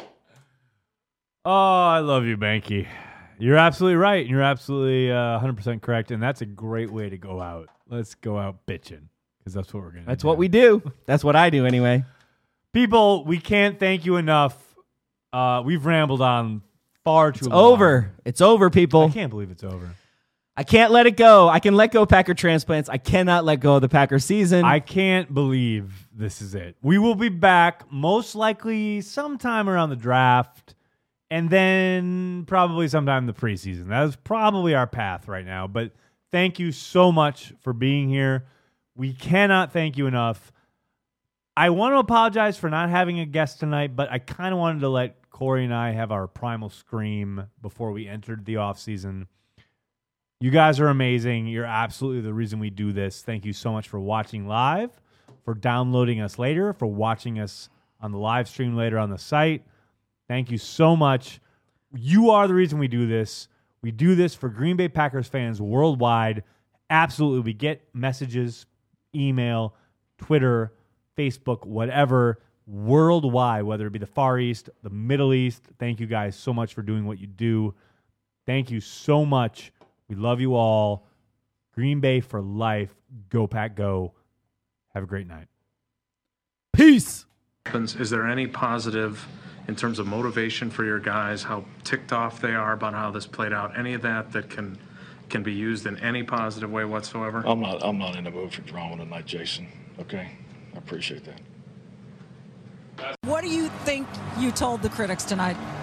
Oh, I love you, Banky. You're absolutely right. You're absolutely 100% correct, and that's a great way to go out. Let's go out bitching, because that's what we're going to do. That's what we do. That's what I do anyway. People, we can't thank you enough. We've rambled on far too long. Over. It's over, people. I can't believe it's over. I can't let it go. I can let go of Packer transplants. I cannot let go of the Packer season. I can't believe this is it. We will be back most likely sometime around the draft, and then probably sometime in the preseason. That is probably our path right now. But thank you so much for being here. We cannot thank you enough. I want to apologize for not having a guest tonight, but I kind of wanted to let Corey and I have our primal scream before we entered the offseason. You guys are amazing. You're absolutely the reason we do this. Thank you so much for watching live, for downloading us later, for watching us on the live stream later on the site. Thank you so much. You are the reason we do this. We do this for Green Bay Packers fans worldwide. Absolutely. We get messages, email, Twitter, Facebook, whatever, worldwide, whether it be the Far East, the Middle East. Thank you guys so much for doing what you do. Thank you so much. We love you all. Green Bay for life. Go Pack Go. Have a great night. Peace. Is there any positive in terms of motivation for your guys, how ticked off they are about how this played out? Any of that can be used in any positive way whatsoever? I'm not in the mood for drama tonight, Jason. Okay? I appreciate that. What do you think you told the critics tonight?